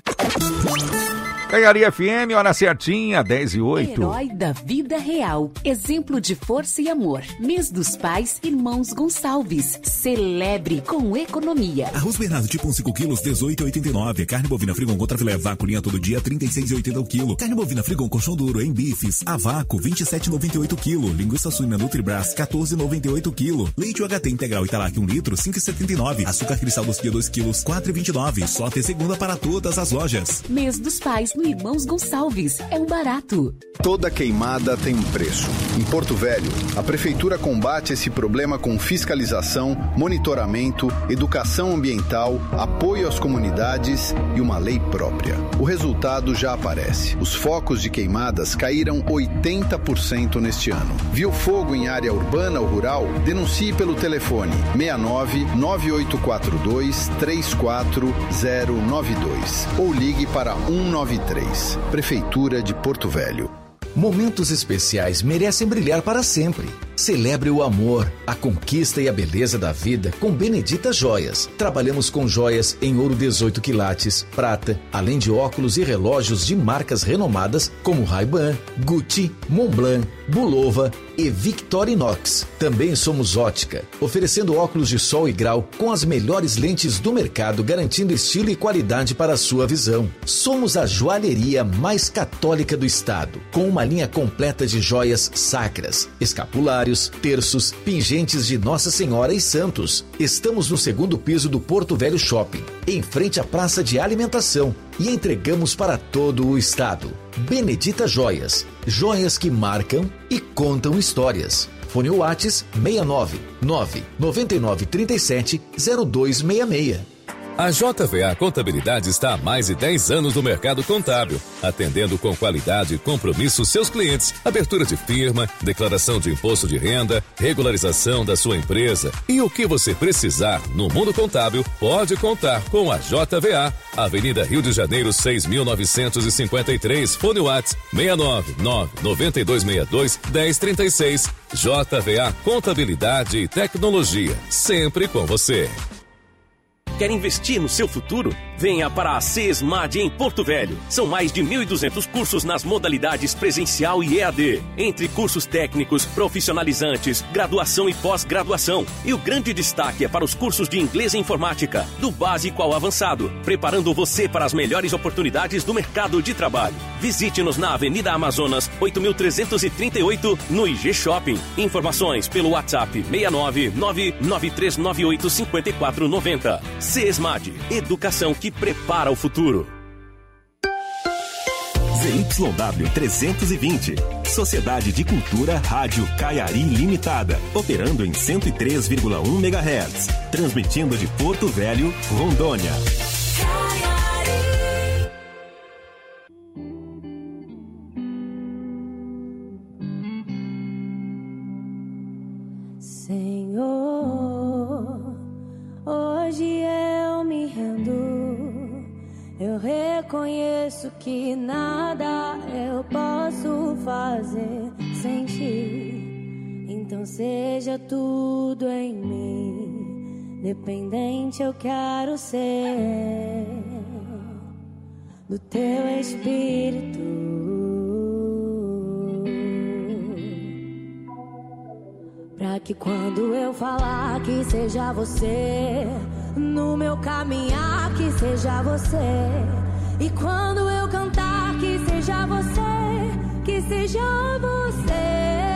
Caiari F M, hora certinha, dez e oito. Herói da vida real, exemplo de força e amor. Mês dos Pais, Irmãos Gonçalves. Celebre com economia. Arroz Bernardo tipo cinco quilos, dezoito e oitenta e nove. Carne bovina Frigon contra filé vácuo linha todo dia, trinta e seis e oitenta o quilo. Carne bovina Frigon colchão duro em bifes, a vácuo, vinte e sete e noventa e oito o quilo. Linguiça suína Nutribras, quatorze e noventa e oito o quilo. Leite U H T integral Italac um litro, cinco e setenta e nove. Açúcar cristal doce dois quilos, quatro e vinte e nove. Só até segunda para todas as lojas. Mês dos Pais no Irmãos Gonçalves. É um barato. Toda queimada tem um preço. Em Porto Velho, a Prefeitura combate esse problema com fiscalização, monitoramento, educação ambiental, apoio às comunidades e uma lei própria. O resultado já aparece. Os focos de queimadas caíram oitenta por cento neste ano. Viu fogo em área urbana ou rural? Denuncie pelo telefone seis nove nove oito quatro dois três quatro zero nove dois ou ligue para um nove três. Prefeitura de Porto Velho. Momentos especiais merecem brilhar para sempre. Celebre o amor, a conquista e a beleza da vida com Benedita Joias. Trabalhamos com joias em ouro dezoito quilates, prata, além de óculos e relógios de marcas renomadas como Ray-Ban, Gucci, Montblanc, Bulova e Victorinox. Também somos ótica, oferecendo óculos de sol e grau com as melhores lentes do mercado, garantindo estilo e qualidade para a sua visão. Somos a joalheria mais católica do estado, com uma linha completa de joias sacras, escapulários, terços, pingentes de Nossa Senhora e santos. Estamos no segundo piso do Porto Velho Shopping, em frente à praça de alimentação, e entregamos para todo o estado. Benedita Joias, joias que marcam e contam histórias. Fone Whats seis nove nove nove nove três sete zero dois seis seis. A J V A Contabilidade está há mais de dez anos no mercado contábil, atendendo com qualidade e compromisso seus clientes. Abertura de firma, declaração de imposto de renda, regularização da sua empresa e o que você precisar no mundo contábil, pode contar com a J V A. Avenida Rio de Janeiro, seis mil novecentos e cinquenta e três, Fone Whats seis nove nove nove dois seis dois um zero três seis. J V A Contabilidade e Tecnologia, sempre com você. Quer investir no seu futuro? Venha para a SESMAD em Porto Velho. São mais de mil e duzentos cursos nas modalidades presencial e E A D. Entre cursos técnicos, profissionalizantes, graduação e pós-graduação. E o grande destaque é para os cursos de inglês e informática, do básico ao avançado, preparando você para as melhores oportunidades do mercado de trabalho. Visite-nos na Avenida Amazonas, oito mil trezentos e trinta e oito, no I G Shopping. Informações pelo WhatsApp seis nove nove nove três nove oito cinco quatro nove zero. SESMAD, educação que prepara o futuro. Z Y W trezentos e vinte, Sociedade de Cultura Rádio Caiari Limitada, operando em cento e três vírgula um megahertz, transmitindo de Porto Velho, Rondônia. Senhor, hoje eu me reconheço que nada eu posso fazer sem ti. Então seja tudo em mim, dependente eu quero ser do teu espírito. Pra que quando eu falar que seja você, no meu caminhar que seja você, e quando eu cantar que seja você, que seja você,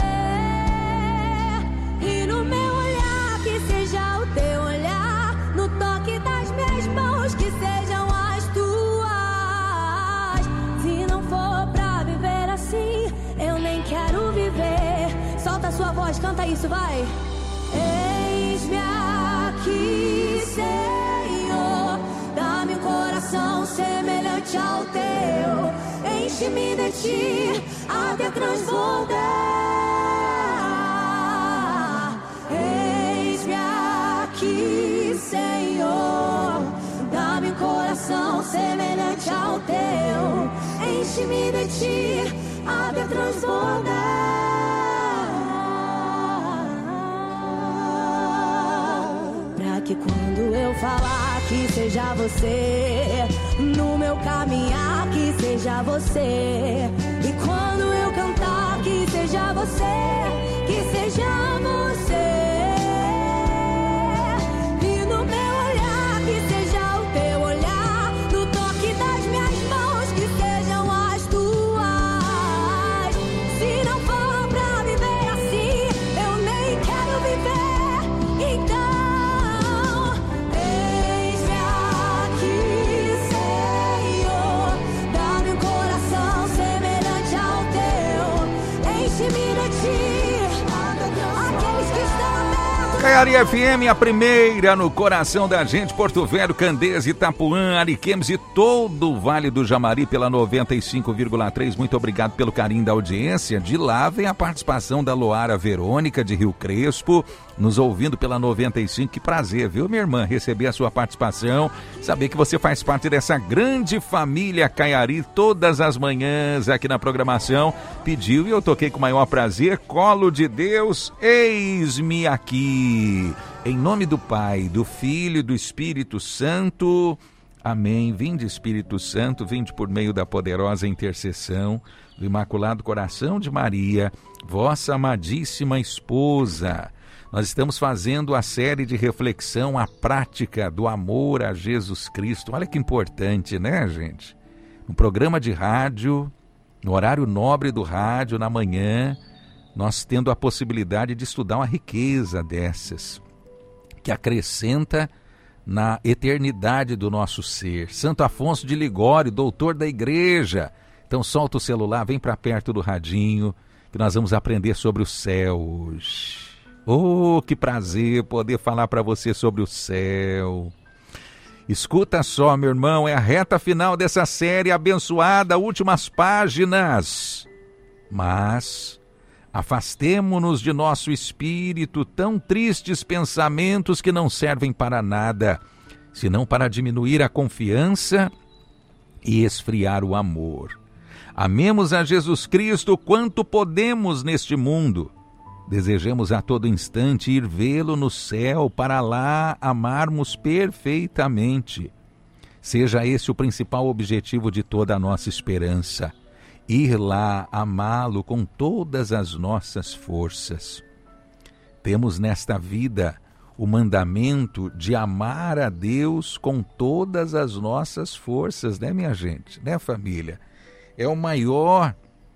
e no meu olhar que seja o teu olhar, no toque das minhas mãos que sejam as tuas. Se não for pra viver assim, eu nem quero viver. Solta a sua voz, canta isso, vai. Eis-me aqui, Senhor, dá-me um coração semelhante ao teu, enche-me de ti até transbordar. Eis-me aqui, Senhor, dá-me um coração semelhante ao teu, enche-me de ti até transbordar. Que quando eu falar que seja você, no meu caminhar que seja você, e quando eu cantar que seja você, que seja você, e no meu olhar que seja o teu olhar, no toque das minhas mãos que sejam as tuas. Se não for pra viver assim, eu nem quero viver. Então Caiari F M, a primeira no coração da gente, Porto Velho, Candeias, Itapuã, Ariquemes e todo o Vale do Jamari pela noventa e cinco vírgula três. Muito obrigado pelo carinho da audiência. De lá vem a participação da Loara Verônica de Rio Crespo, nos ouvindo pela noventa e cinco. Que prazer, viu, minha irmã, receber a sua participação, saber que você faz parte dessa grande família Caiari todas as manhãs aqui na programação. Pediu e eu toquei com o maior prazer. Colo de Deus, eis-me aqui. Em nome do Pai, do Filho e do Espírito Santo. Amém. Vinde, Espírito Santo, vinde por meio da poderosa intercessão do Imaculado Coração de Maria, vossa amadíssima esposa. Nós estamos fazendo a série de reflexão, a prática do amor a Jesus Cristo. Olha que importante, né, gente? No programa de rádio, no horário nobre do rádio, na manhã, nós tendo a possibilidade de estudar uma riqueza dessas, que acrescenta na eternidade do nosso ser. Santo Afonso de Ligório, doutor da igreja. Então solta o celular, vem para perto do radinho, que nós vamos aprender sobre os céus. Oh, que prazer poder falar para você sobre o céu. Escuta só, meu irmão, é a reta final dessa série abençoada, últimas páginas. Mas afastemo-nos de nosso espírito tão tristes pensamentos que não servem para nada, senão para diminuir a confiança e esfriar o amor. Amemos a Jesus Cristo quanto podemos neste mundo. Desejemos a todo instante ir vê-lo no céu, para lá amarmos perfeitamente. Seja esse o principal objetivo de toda a nossa esperança. Ir lá amá-lo com todas as nossas forças. Temos nesta vida o mandamento de amar a Deus com todas as nossas forças, né, minha gente? Né, família? É o maior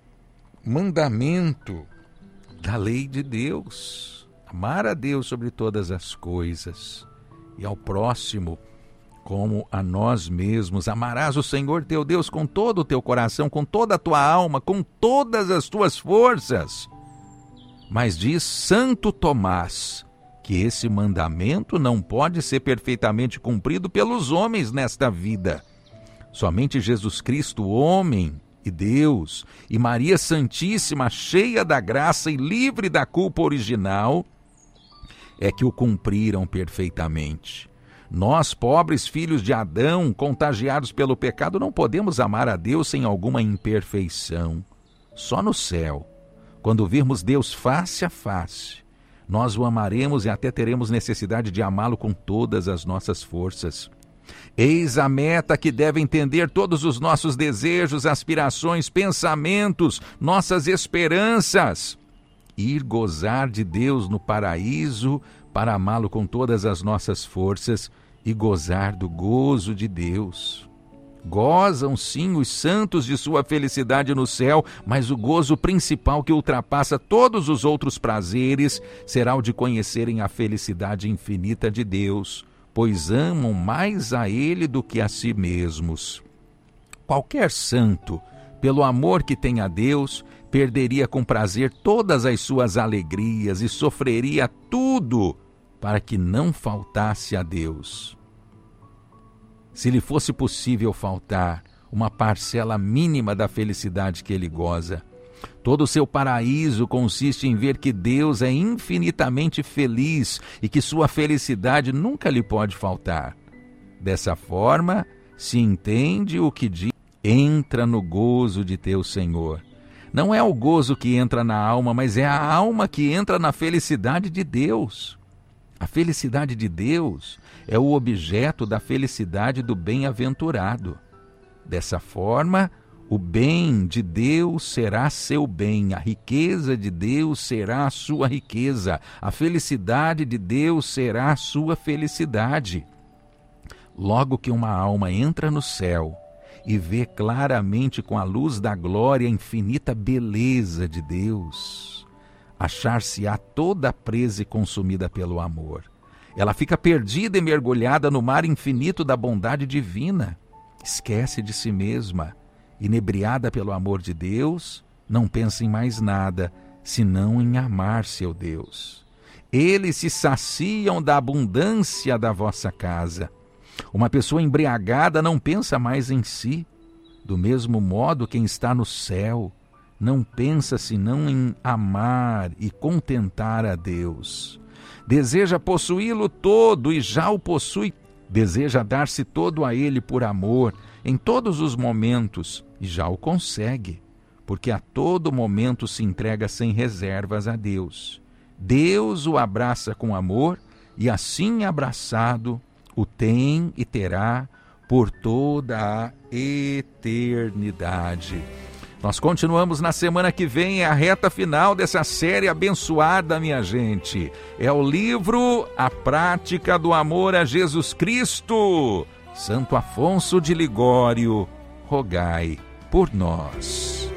mandamento da lei de Deus. Amar a Deus sobre todas as coisas e ao próximo como a nós mesmos. Amarás o Senhor teu Deus com todo o teu coração, com toda a tua alma, com todas as tuas forças. Mas diz Santo Tomás que esse mandamento não pode ser perfeitamente cumprido pelos homens nesta vida. Somente Jesus Cristo, homem e Deus, e Maria Santíssima, cheia da graça e livre da culpa original, é que o cumpriram perfeitamente. Nós, pobres filhos de Adão, contagiados pelo pecado, não podemos amar a Deus sem alguma imperfeição. Só no céu, quando virmos Deus face a face, nós o amaremos e até teremos necessidade de amá-lo com todas as nossas forças. Eis a meta que deve entender todos os nossos desejos, aspirações, pensamentos, nossas esperanças. Ir gozar de Deus no paraíso para amá-lo com todas as nossas forças e gozar do gozo de Deus. Gozam sim os santos de sua felicidade no céu, mas o gozo principal que ultrapassa todos os outros prazeres será o de conhecerem a felicidade infinita de Deus, pois amam mais a Ele do que a si mesmos. Qualquer santo, pelo amor que tem a Deus, perderia com prazer todas as suas alegrias e sofreria tudo para que não faltasse a Deus. Se lhe fosse possível faltar uma parcela mínima da felicidade que ele goza, todo o seu paraíso consiste em ver que Deus é infinitamente feliz e que sua felicidade nunca lhe pode faltar. Dessa forma, se entende o que diz: entra no gozo de teu Senhor. Não é o gozo que entra na alma, mas é a alma que entra na felicidade de Deus. A felicidade de Deus é o objeto da felicidade do bem-aventurado. Dessa forma, o bem de Deus será seu bem, a riqueza de Deus será a sua riqueza, a felicidade de Deus será a sua felicidade. Logo que uma alma entra no céu e vê claramente com a luz da glória a infinita beleza de Deus, achar-se-á toda presa e consumida pelo amor. Ela fica perdida e mergulhada no mar infinito da bondade divina. Esquece de si mesma, inebriada pelo amor de Deus, não pensa em mais nada, senão em amar seu Deus. Eles se saciam da abundância da vossa casa. Uma pessoa embriagada não pensa mais em si. Do mesmo modo, quem está no céu não pensa senão em amar e contentar a Deus. Deseja possuí-lo todo e já o possui. Deseja dar-se todo a Ele por amor, em todos os momentos, e já o consegue, porque a todo momento se entrega sem reservas a Deus. Deus o abraça com amor e assim abraçado o tem e terá por toda a eternidade. Nós continuamos na semana que vem, é a reta final dessa série abençoada, minha gente. É o livro A Prática do Amor a Jesus Cristo. Santo Afonso de Ligório, rogai por nós.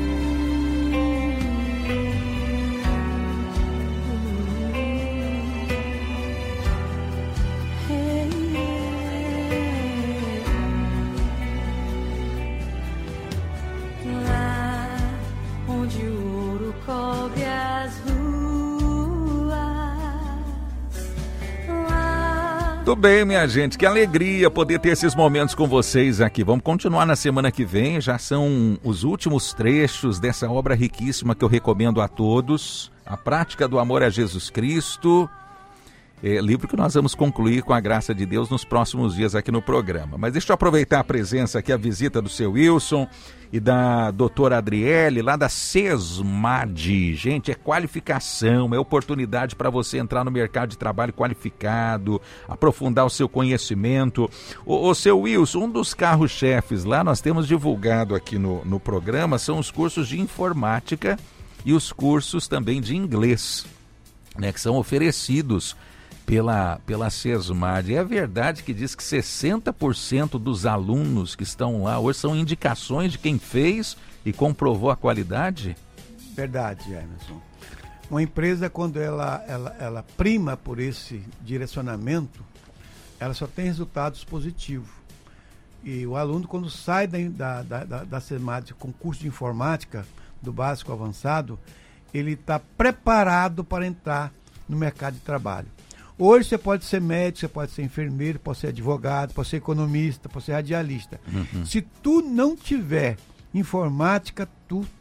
Tudo bem, minha gente, que alegria poder ter esses momentos com vocês aqui. Vamos continuar na semana que vem, já são os últimos trechos dessa obra riquíssima que eu recomendo a todos, A Prática do Amor a Jesus Cristo, é, livro que nós vamos concluir com a graça de Deus nos próximos dias aqui no programa. Mas deixa eu aproveitar a presença aqui, a visita do seu Wilson e da doutora Adriele, lá da SESMAD. Gente, é qualificação, é oportunidade para você entrar no mercado de trabalho qualificado, aprofundar o seu conhecimento. O, o seu Wilson, um dos carros-chefes lá, nós temos divulgado aqui no, no programa, são os cursos de informática e os cursos também de inglês, né, que são oferecidos pela, pela SESMAD. É verdade que diz que sessenta por cento dos alunos que estão lá hoje são indicações de quem fez e comprovou a qualidade? Verdade, Emerson. Uma empresa, quando ela, ela, ela prima por esse direcionamento, ela só tem resultados positivos. E o aluno, quando sai da, da, da, da SESMAD com curso de informática, do básico ao avançado, ele está preparado para entrar no mercado de trabalho. Hoje você pode ser médico, você pode ser enfermeiro, pode ser advogado, pode ser economista, pode ser radialista. Uhum. Se tu não tiver informática, tu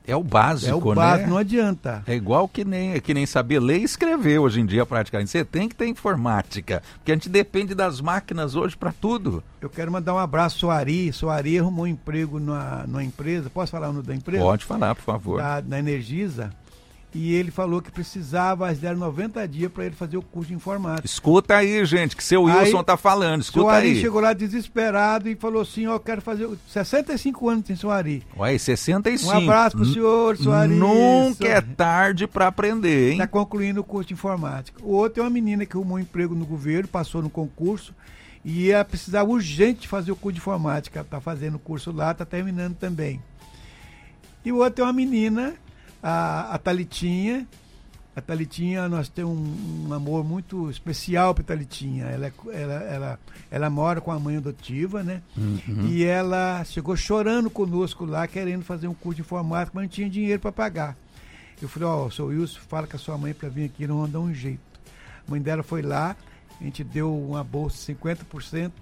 É o básico, é o básico, né? Não adianta. É igual que nem, que nem saber ler e escrever hoje em dia praticamente. Você tem que ter informática, porque a gente depende das máquinas hoje para tudo. Eu quero mandar um abraço ao Ari. O Ari arrumou um emprego numa, numa empresa. Posso falar o nome da empresa? Pode falar, por favor. Da, da Energisa. E ele falou que precisava, eles deram noventa dias para ele fazer o curso de informática. Escuta aí, gente, que seu Wilson aí, tá falando, escuta seu Ari aí. chegou lá desesperado e falou assim, ó, eu quero fazer... sessenta e cinco anos tem seu Ari. Ué, sessenta e cinco. Um abraço pro senhor, seu Ari. Nunca é tarde para aprender, hein? Está concluindo o curso de informática. O outro é uma menina que arrumou um emprego no governo, passou no concurso e ia precisar urgente fazer o curso de informática. Está fazendo o curso lá, está terminando também. E o outro é uma menina... A, a Thalitinha, a Thalitinha, nós temos um, um amor muito especial para a Thalitinha. Ela, ela, ela, ela mora com a mãe adotiva, né? Uhum. E ela chegou chorando conosco lá, querendo fazer um curso de informática, mas não tinha dinheiro para pagar. Eu falei, ó, oh, seu Wilson, fala com a sua mãe para vir aqui, não vamos dar um jeito. A mãe dela foi lá, a gente deu uma bolsa de cinquenta por cento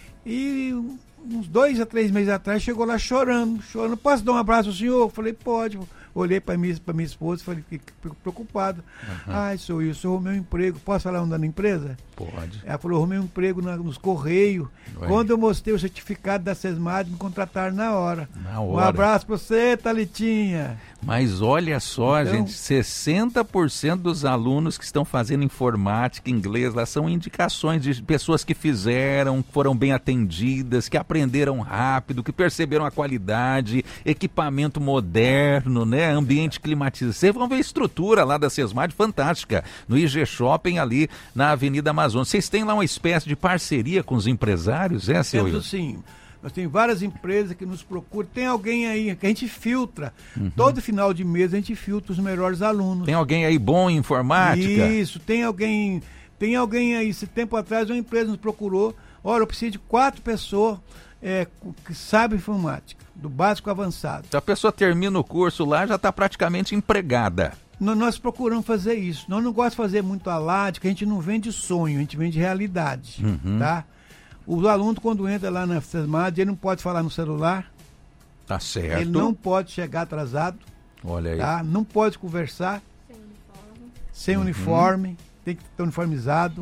e uns dois a três meses atrás chegou lá chorando, chorando. Posso dar um abraço ao senhor? Eu falei, pode. Olhei para minha, minha esposa e falei, fiquei preocupado. Uhum. Ai, sou eu, sou o meu emprego. Posso falar o nome da empresa? Pode. Ela falou, arrumei um emprego na, nos Correios. Ué. Quando eu mostrei o certificado da SESMAD, me contrataram na hora. Na hora. Um abraço para você, Thalitinha. Mas olha só, então, gente, sessenta por cento dos alunos que estão fazendo informática, inglês, lá são indicações de pessoas que fizeram, foram bem atendidas, que aprenderam rápido, que perceberam a qualidade, equipamento moderno, né? Ambiente climatizado. Vocês vão ver a estrutura lá da SESMAD fantástica, no I G Shopping ali na Avenida Amazonas. Vocês têm lá uma espécie de parceria com os empresários, é, seu Wilson? Sim. Nós temos várias empresas que nos procuram. Tem alguém aí que a gente filtra. Uhum. Todo final de mês a gente filtra os melhores alunos. Tem alguém aí bom em informática? Isso, tem alguém, tem alguém aí. Esse tempo atrás uma empresa nos procurou. Olha, eu preciso de quatro pessoas é, que sabem informática, do básico avançado. Se a pessoa termina o curso lá, já está praticamente empregada. Nós procuramos fazer isso. Nós não gostamos de fazer muito alarde, que a gente não vende sonho, a gente vende realidade, uhum. tá? O aluno, quando entra lá na SESMAD, ele não pode falar no celular. Tá certo. Ele não pode chegar atrasado. Olha aí. Tá? Não pode conversar. Sem uniforme. Sem uhum. uniforme. Tem que estar uniformizado.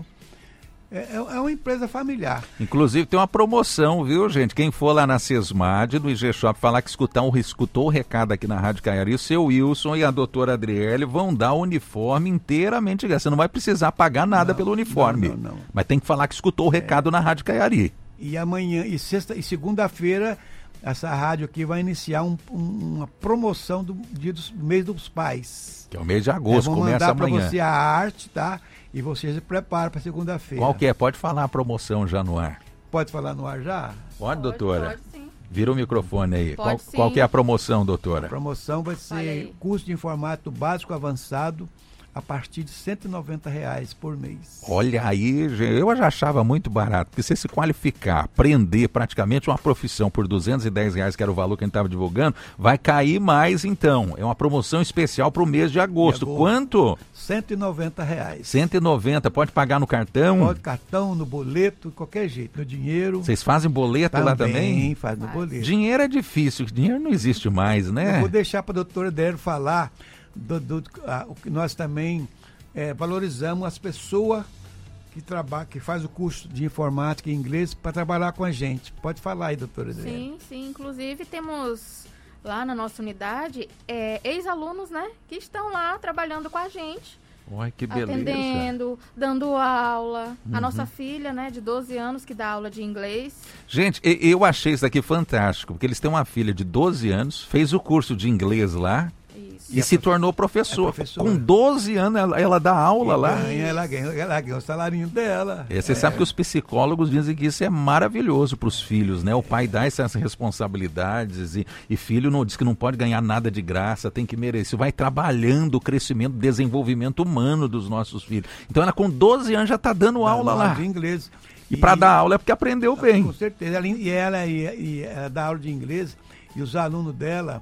É, é uma empresa familiar. Inclusive tem uma promoção, viu, gente? Quem for lá na SESMAD, no I G Shop, falar que escutar um, escutou o recado aqui na Rádio Caiari, o seu Wilson e a doutora Adriele vão dar o uniforme inteiramente. Você não vai precisar pagar nada não, pelo uniforme. Não, não, não. Mas tem que falar que escutou o recado é. na Rádio Caiari. E amanhã, e sexta e segunda-feira, essa rádio aqui vai iniciar um, um, uma promoção do dia do mês dos pais. Que é o mês de agosto, é, começa amanhã. Vou mandar para você a arte, tá? E você se prepara para segunda-feira. Qual que é? Pode falar a promoção já no ar. Pode falar no ar já? Pode, pode doutora? Pode sim. Vira o microfone aí. Pode, qual, sim. qual que é a promoção, doutora? A promoção vai ser curso de informática básico avançado a partir de cento e noventa reais por mês. Olha aí, eu já achava muito barato, porque você se qualificar, aprender praticamente uma profissão por duzentos e dez reais, que era o valor que a gente estava divulgando, vai cair mais então. É uma promoção especial para o mês de agosto. de agosto. Quanto? cento e noventa reais. cento e noventa, pode pagar no cartão? Pode, cartão, no boleto, qualquer jeito, no dinheiro. Vocês fazem boleto também, lá também? Sim, faz no boleto. Dinheiro é difícil, dinheiro não existe mais, né? Eu vou deixar para a doutora Dério falar do, do, a, o que nós também é, valorizamos as pessoas que trabalham, que faz o curso de informática e inglês para trabalhar com a gente. Pode falar aí, doutora Dério. Sim, sim, inclusive temos lá na nossa unidade, é, ex-alunos, né, que estão lá trabalhando com a gente. Olha que beleza. Atendendo, dando aula. Uhum. A nossa filha, né, de doze anos, que dá aula de inglês. Gente, eu achei isso aqui fantástico, porque eles têm uma filha de doze anos, fez o curso de inglês lá. E, e se tornou professor. É com doze anos ela, ela dá aula e lá. Ganha, ela, ganha, ela ganha o salarinho dela. E você é. sabe que os psicólogos dizem que isso é maravilhoso para os filhos, né? O pai dá essas responsabilidades e, e filho não, diz que não pode ganhar nada de graça, tem que merecer. Isso vai trabalhando o crescimento, desenvolvimento humano dos nossos filhos. Então ela com doze anos já está dando dá aula lá. De inglês. E, e para dar aula é porque aprendeu bem. Com certeza. Ela, e ela, e, e ela dá aula de inglês e os alunos dela...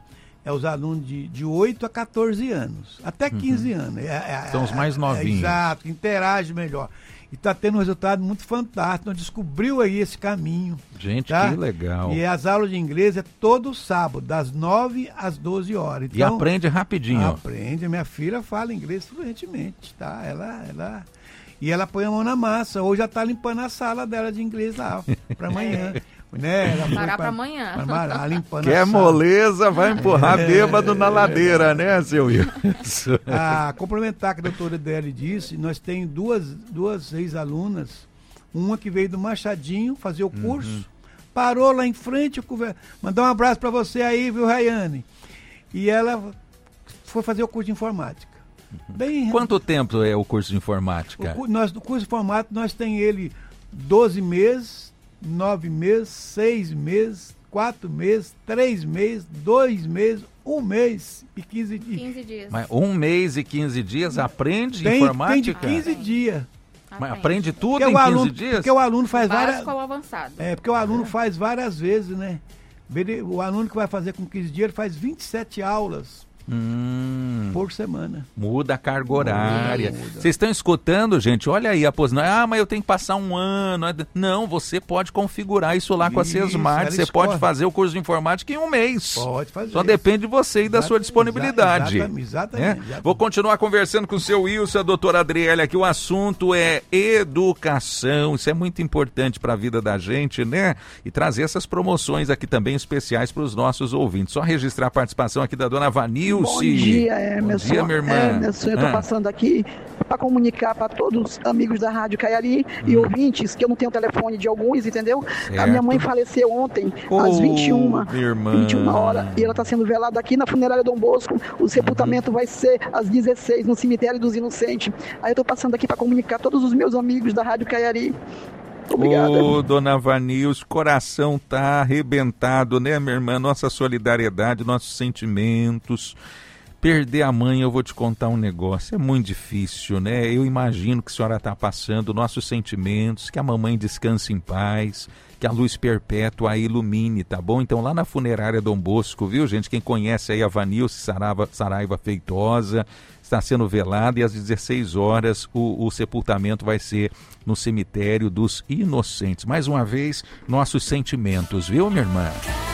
é os alunos de, de oito a quatorze anos, até quinze uhum. anos. É, é, São os mais novinhos. É, exato, interage melhor. E está tendo um resultado muito fantástico. Nós descobriu aí esse caminho. Gente, tá? Que legal. E as aulas de inglês é todo sábado, das nove às doze horas. Então, e aprende rapidinho. Aprende. Minha filha fala inglês fluentemente, tá? Ela, ela... E ela põe a mão na massa. Hoje já está limpando a sala dela de inglês lá, para amanhã. Né? Ela Parar para amanhã. Pra, limpando Quer moleza, vai empurrar é, bêbado na ladeira, né, seu Wilson? A complementar que a doutora Adélia disse, nós temos duas, duas ex-alunas, uma que veio do Machadinho fazer o curso, uhum. parou lá em frente, mandar um abraço para você aí, viu, Rayane? E ela foi fazer o curso de informática. Uhum. Bem, Quanto tempo é o curso de informática? O, nós, o curso de informática, nós temos ele doze meses, nove meses, seis meses, quatro meses, três meses, dois meses, um mês e quinze dias. quinze dias. Mas um mês e quinze dias aprende tem, informática? Tem de quinze dias. Mas aprende tudo porque em quinze aluno, dias? Porque o aluno faz várias... Básico ao avançado. É, porque o aluno é. faz várias vezes, né? O aluno que vai fazer com quinze dias, ele faz vinte e sete aulas. Hum, por semana. Muda a carga horária. Vocês estão escutando, gente? Olha aí a posição. Ah, mas eu tenho que passar um ano. Não, você pode configurar isso lá com a Sesmart. Você escorre. Pode fazer o curso de informática em um mês. Pode fazer. Só depende de você e da sua disponibilidade. Exatamente. exatamente, é? exatamente. Vou continuar conversando com o seu Wilson, a doutora Adriele, aqui. O assunto é educação. Isso é muito importante para a vida da gente, né? E trazer essas promoções aqui também especiais para os nossos ouvintes. Só registrar a participação aqui da dona Vanilce. Bom dia, Emerson. Bom dia, minha irmã. Emerson, eu estou ah. passando aqui para comunicar para todos os amigos da Rádio Caiari hum. e ouvintes que eu não tenho o telefone de alguns, entendeu? Certo. A minha mãe faleceu ontem, oh, às vinte e uma, vinte e uma horas, e ela está sendo velada aqui na funerária Dom Bosco. O sepultamento uhum. vai ser às dezesseis no cemitério dos Inocentes. Aí eu estou passando aqui para comunicar a todos os meus amigos da Rádio Caiari. Obrigado. Ô, dona Vanilce, o coração tá arrebentado, né, minha irmã? Nossa solidariedade, nossos sentimentos. Perder a mãe, eu vou te contar um negócio, é muito difícil, né? Eu imagino que a senhora está passando, nossos sentimentos, que a mamãe descanse em paz, que a luz perpétua a ilumine, tá bom? Então lá na funerária Dom Bosco, viu, gente? Quem conhece aí a Vanilce Saraiva, Saraiva Feitosa, está sendo velada e às dezesseis horas o, o sepultamento vai ser no cemitério dos Inocentes. Mais uma vez, nossos sentimentos, viu, minha irmã?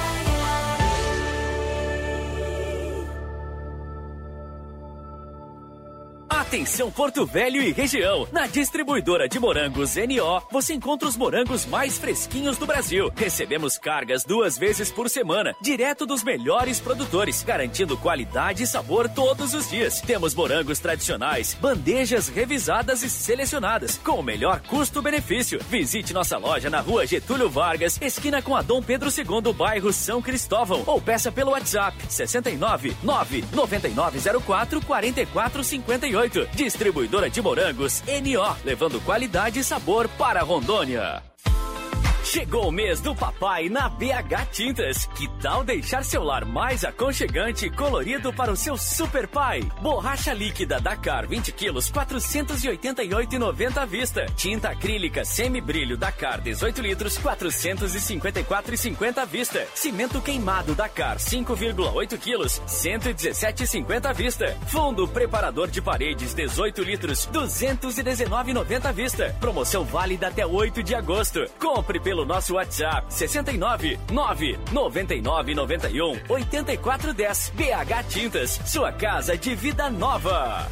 Atenção Porto Velho e região. Na distribuidora de morangos N O, você encontra os morangos mais fresquinhos do Brasil. Recebemos cargas duas vezes por semana, direto dos melhores produtores, garantindo qualidade e sabor todos os dias. Temos morangos tradicionais, bandejas revisadas e selecionadas, com o melhor custo-benefício. Visite nossa loja na rua Getúlio Vargas, esquina com a Dom Pedro segundo, bairro São Cristóvão, ou peça pelo WhatsApp sessenta e nove, nove nove nove zero quatro, quatro quatro cinco oito. Distribuidora de morangos N O, levando qualidade e sabor para Rondônia. Chegou o mês do papai na B H Tintas. Que tal deixar seu lar mais aconchegante e colorido para o seu super pai? Borracha líquida Dakar vinte quilos, quatrocentos e oitenta e oito reais e noventa centavos à vista. Tinta acrílica semi-brilho Dakar dezoito litros, quatrocentos e cinquenta e quatro reais e cinquenta centavos à vista. Cimento queimado Dakar cinco vírgula oito quilos, cento e dezessete reais e cinquenta centavos à vista. Fundo preparador de paredes dezoito litros, duzentos e dezenove reais e noventa centavos à vista. Promoção válida até oito de agosto. Compre pelo nosso WhatsApp sessenta e nove, nove noventa e nove, noventa e um, oitenta e quatro dez. B H Tintas, sua casa de vida nova.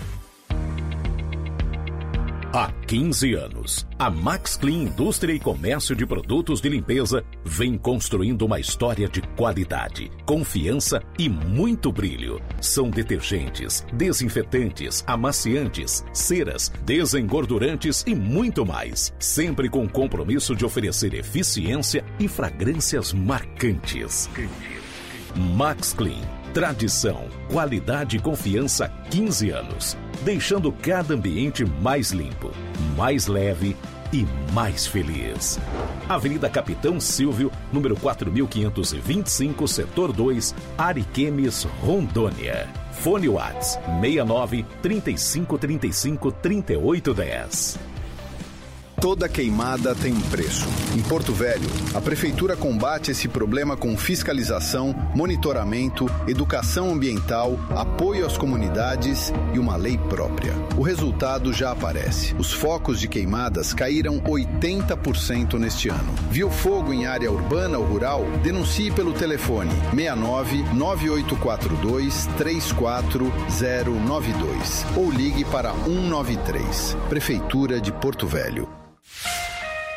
Há quinze anos, a Max Clean Indústria e Comércio de Produtos de Limpeza vem construindo uma história de qualidade, confiança e muito brilho. São detergentes, desinfetantes, amaciantes, ceras, desengordurantes e muito mais. Sempre com o compromisso de oferecer eficiência e fragrâncias marcantes. Max Clean. Tradição, qualidade e confiança há quinze anos, deixando cada ambiente mais limpo, mais leve e mais feliz. Avenida Capitão Silvio, número quatro mil quinhentos e vinte e cinco, setor dois, Ariquemes, Rondônia. Fone WhatsApp seis nove, trinta e cinco, trinta e cinco, trinta e oito dez. Toda queimada tem um preço. Em Porto Velho, a Prefeitura combate esse problema com fiscalização, monitoramento, educação ambiental, apoio às comunidades e uma lei própria. O resultado já aparece. Os focos de queimadas caíram oitenta por cento neste ano. Viu fogo em área urbana ou rural? Denuncie pelo telefone seis nove nove oito quatro dois três quatro zero nove dois ou ligue para um nove três. Prefeitura de Porto Velho.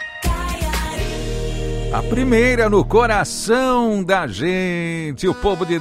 A primeira no coração da gente, o povo de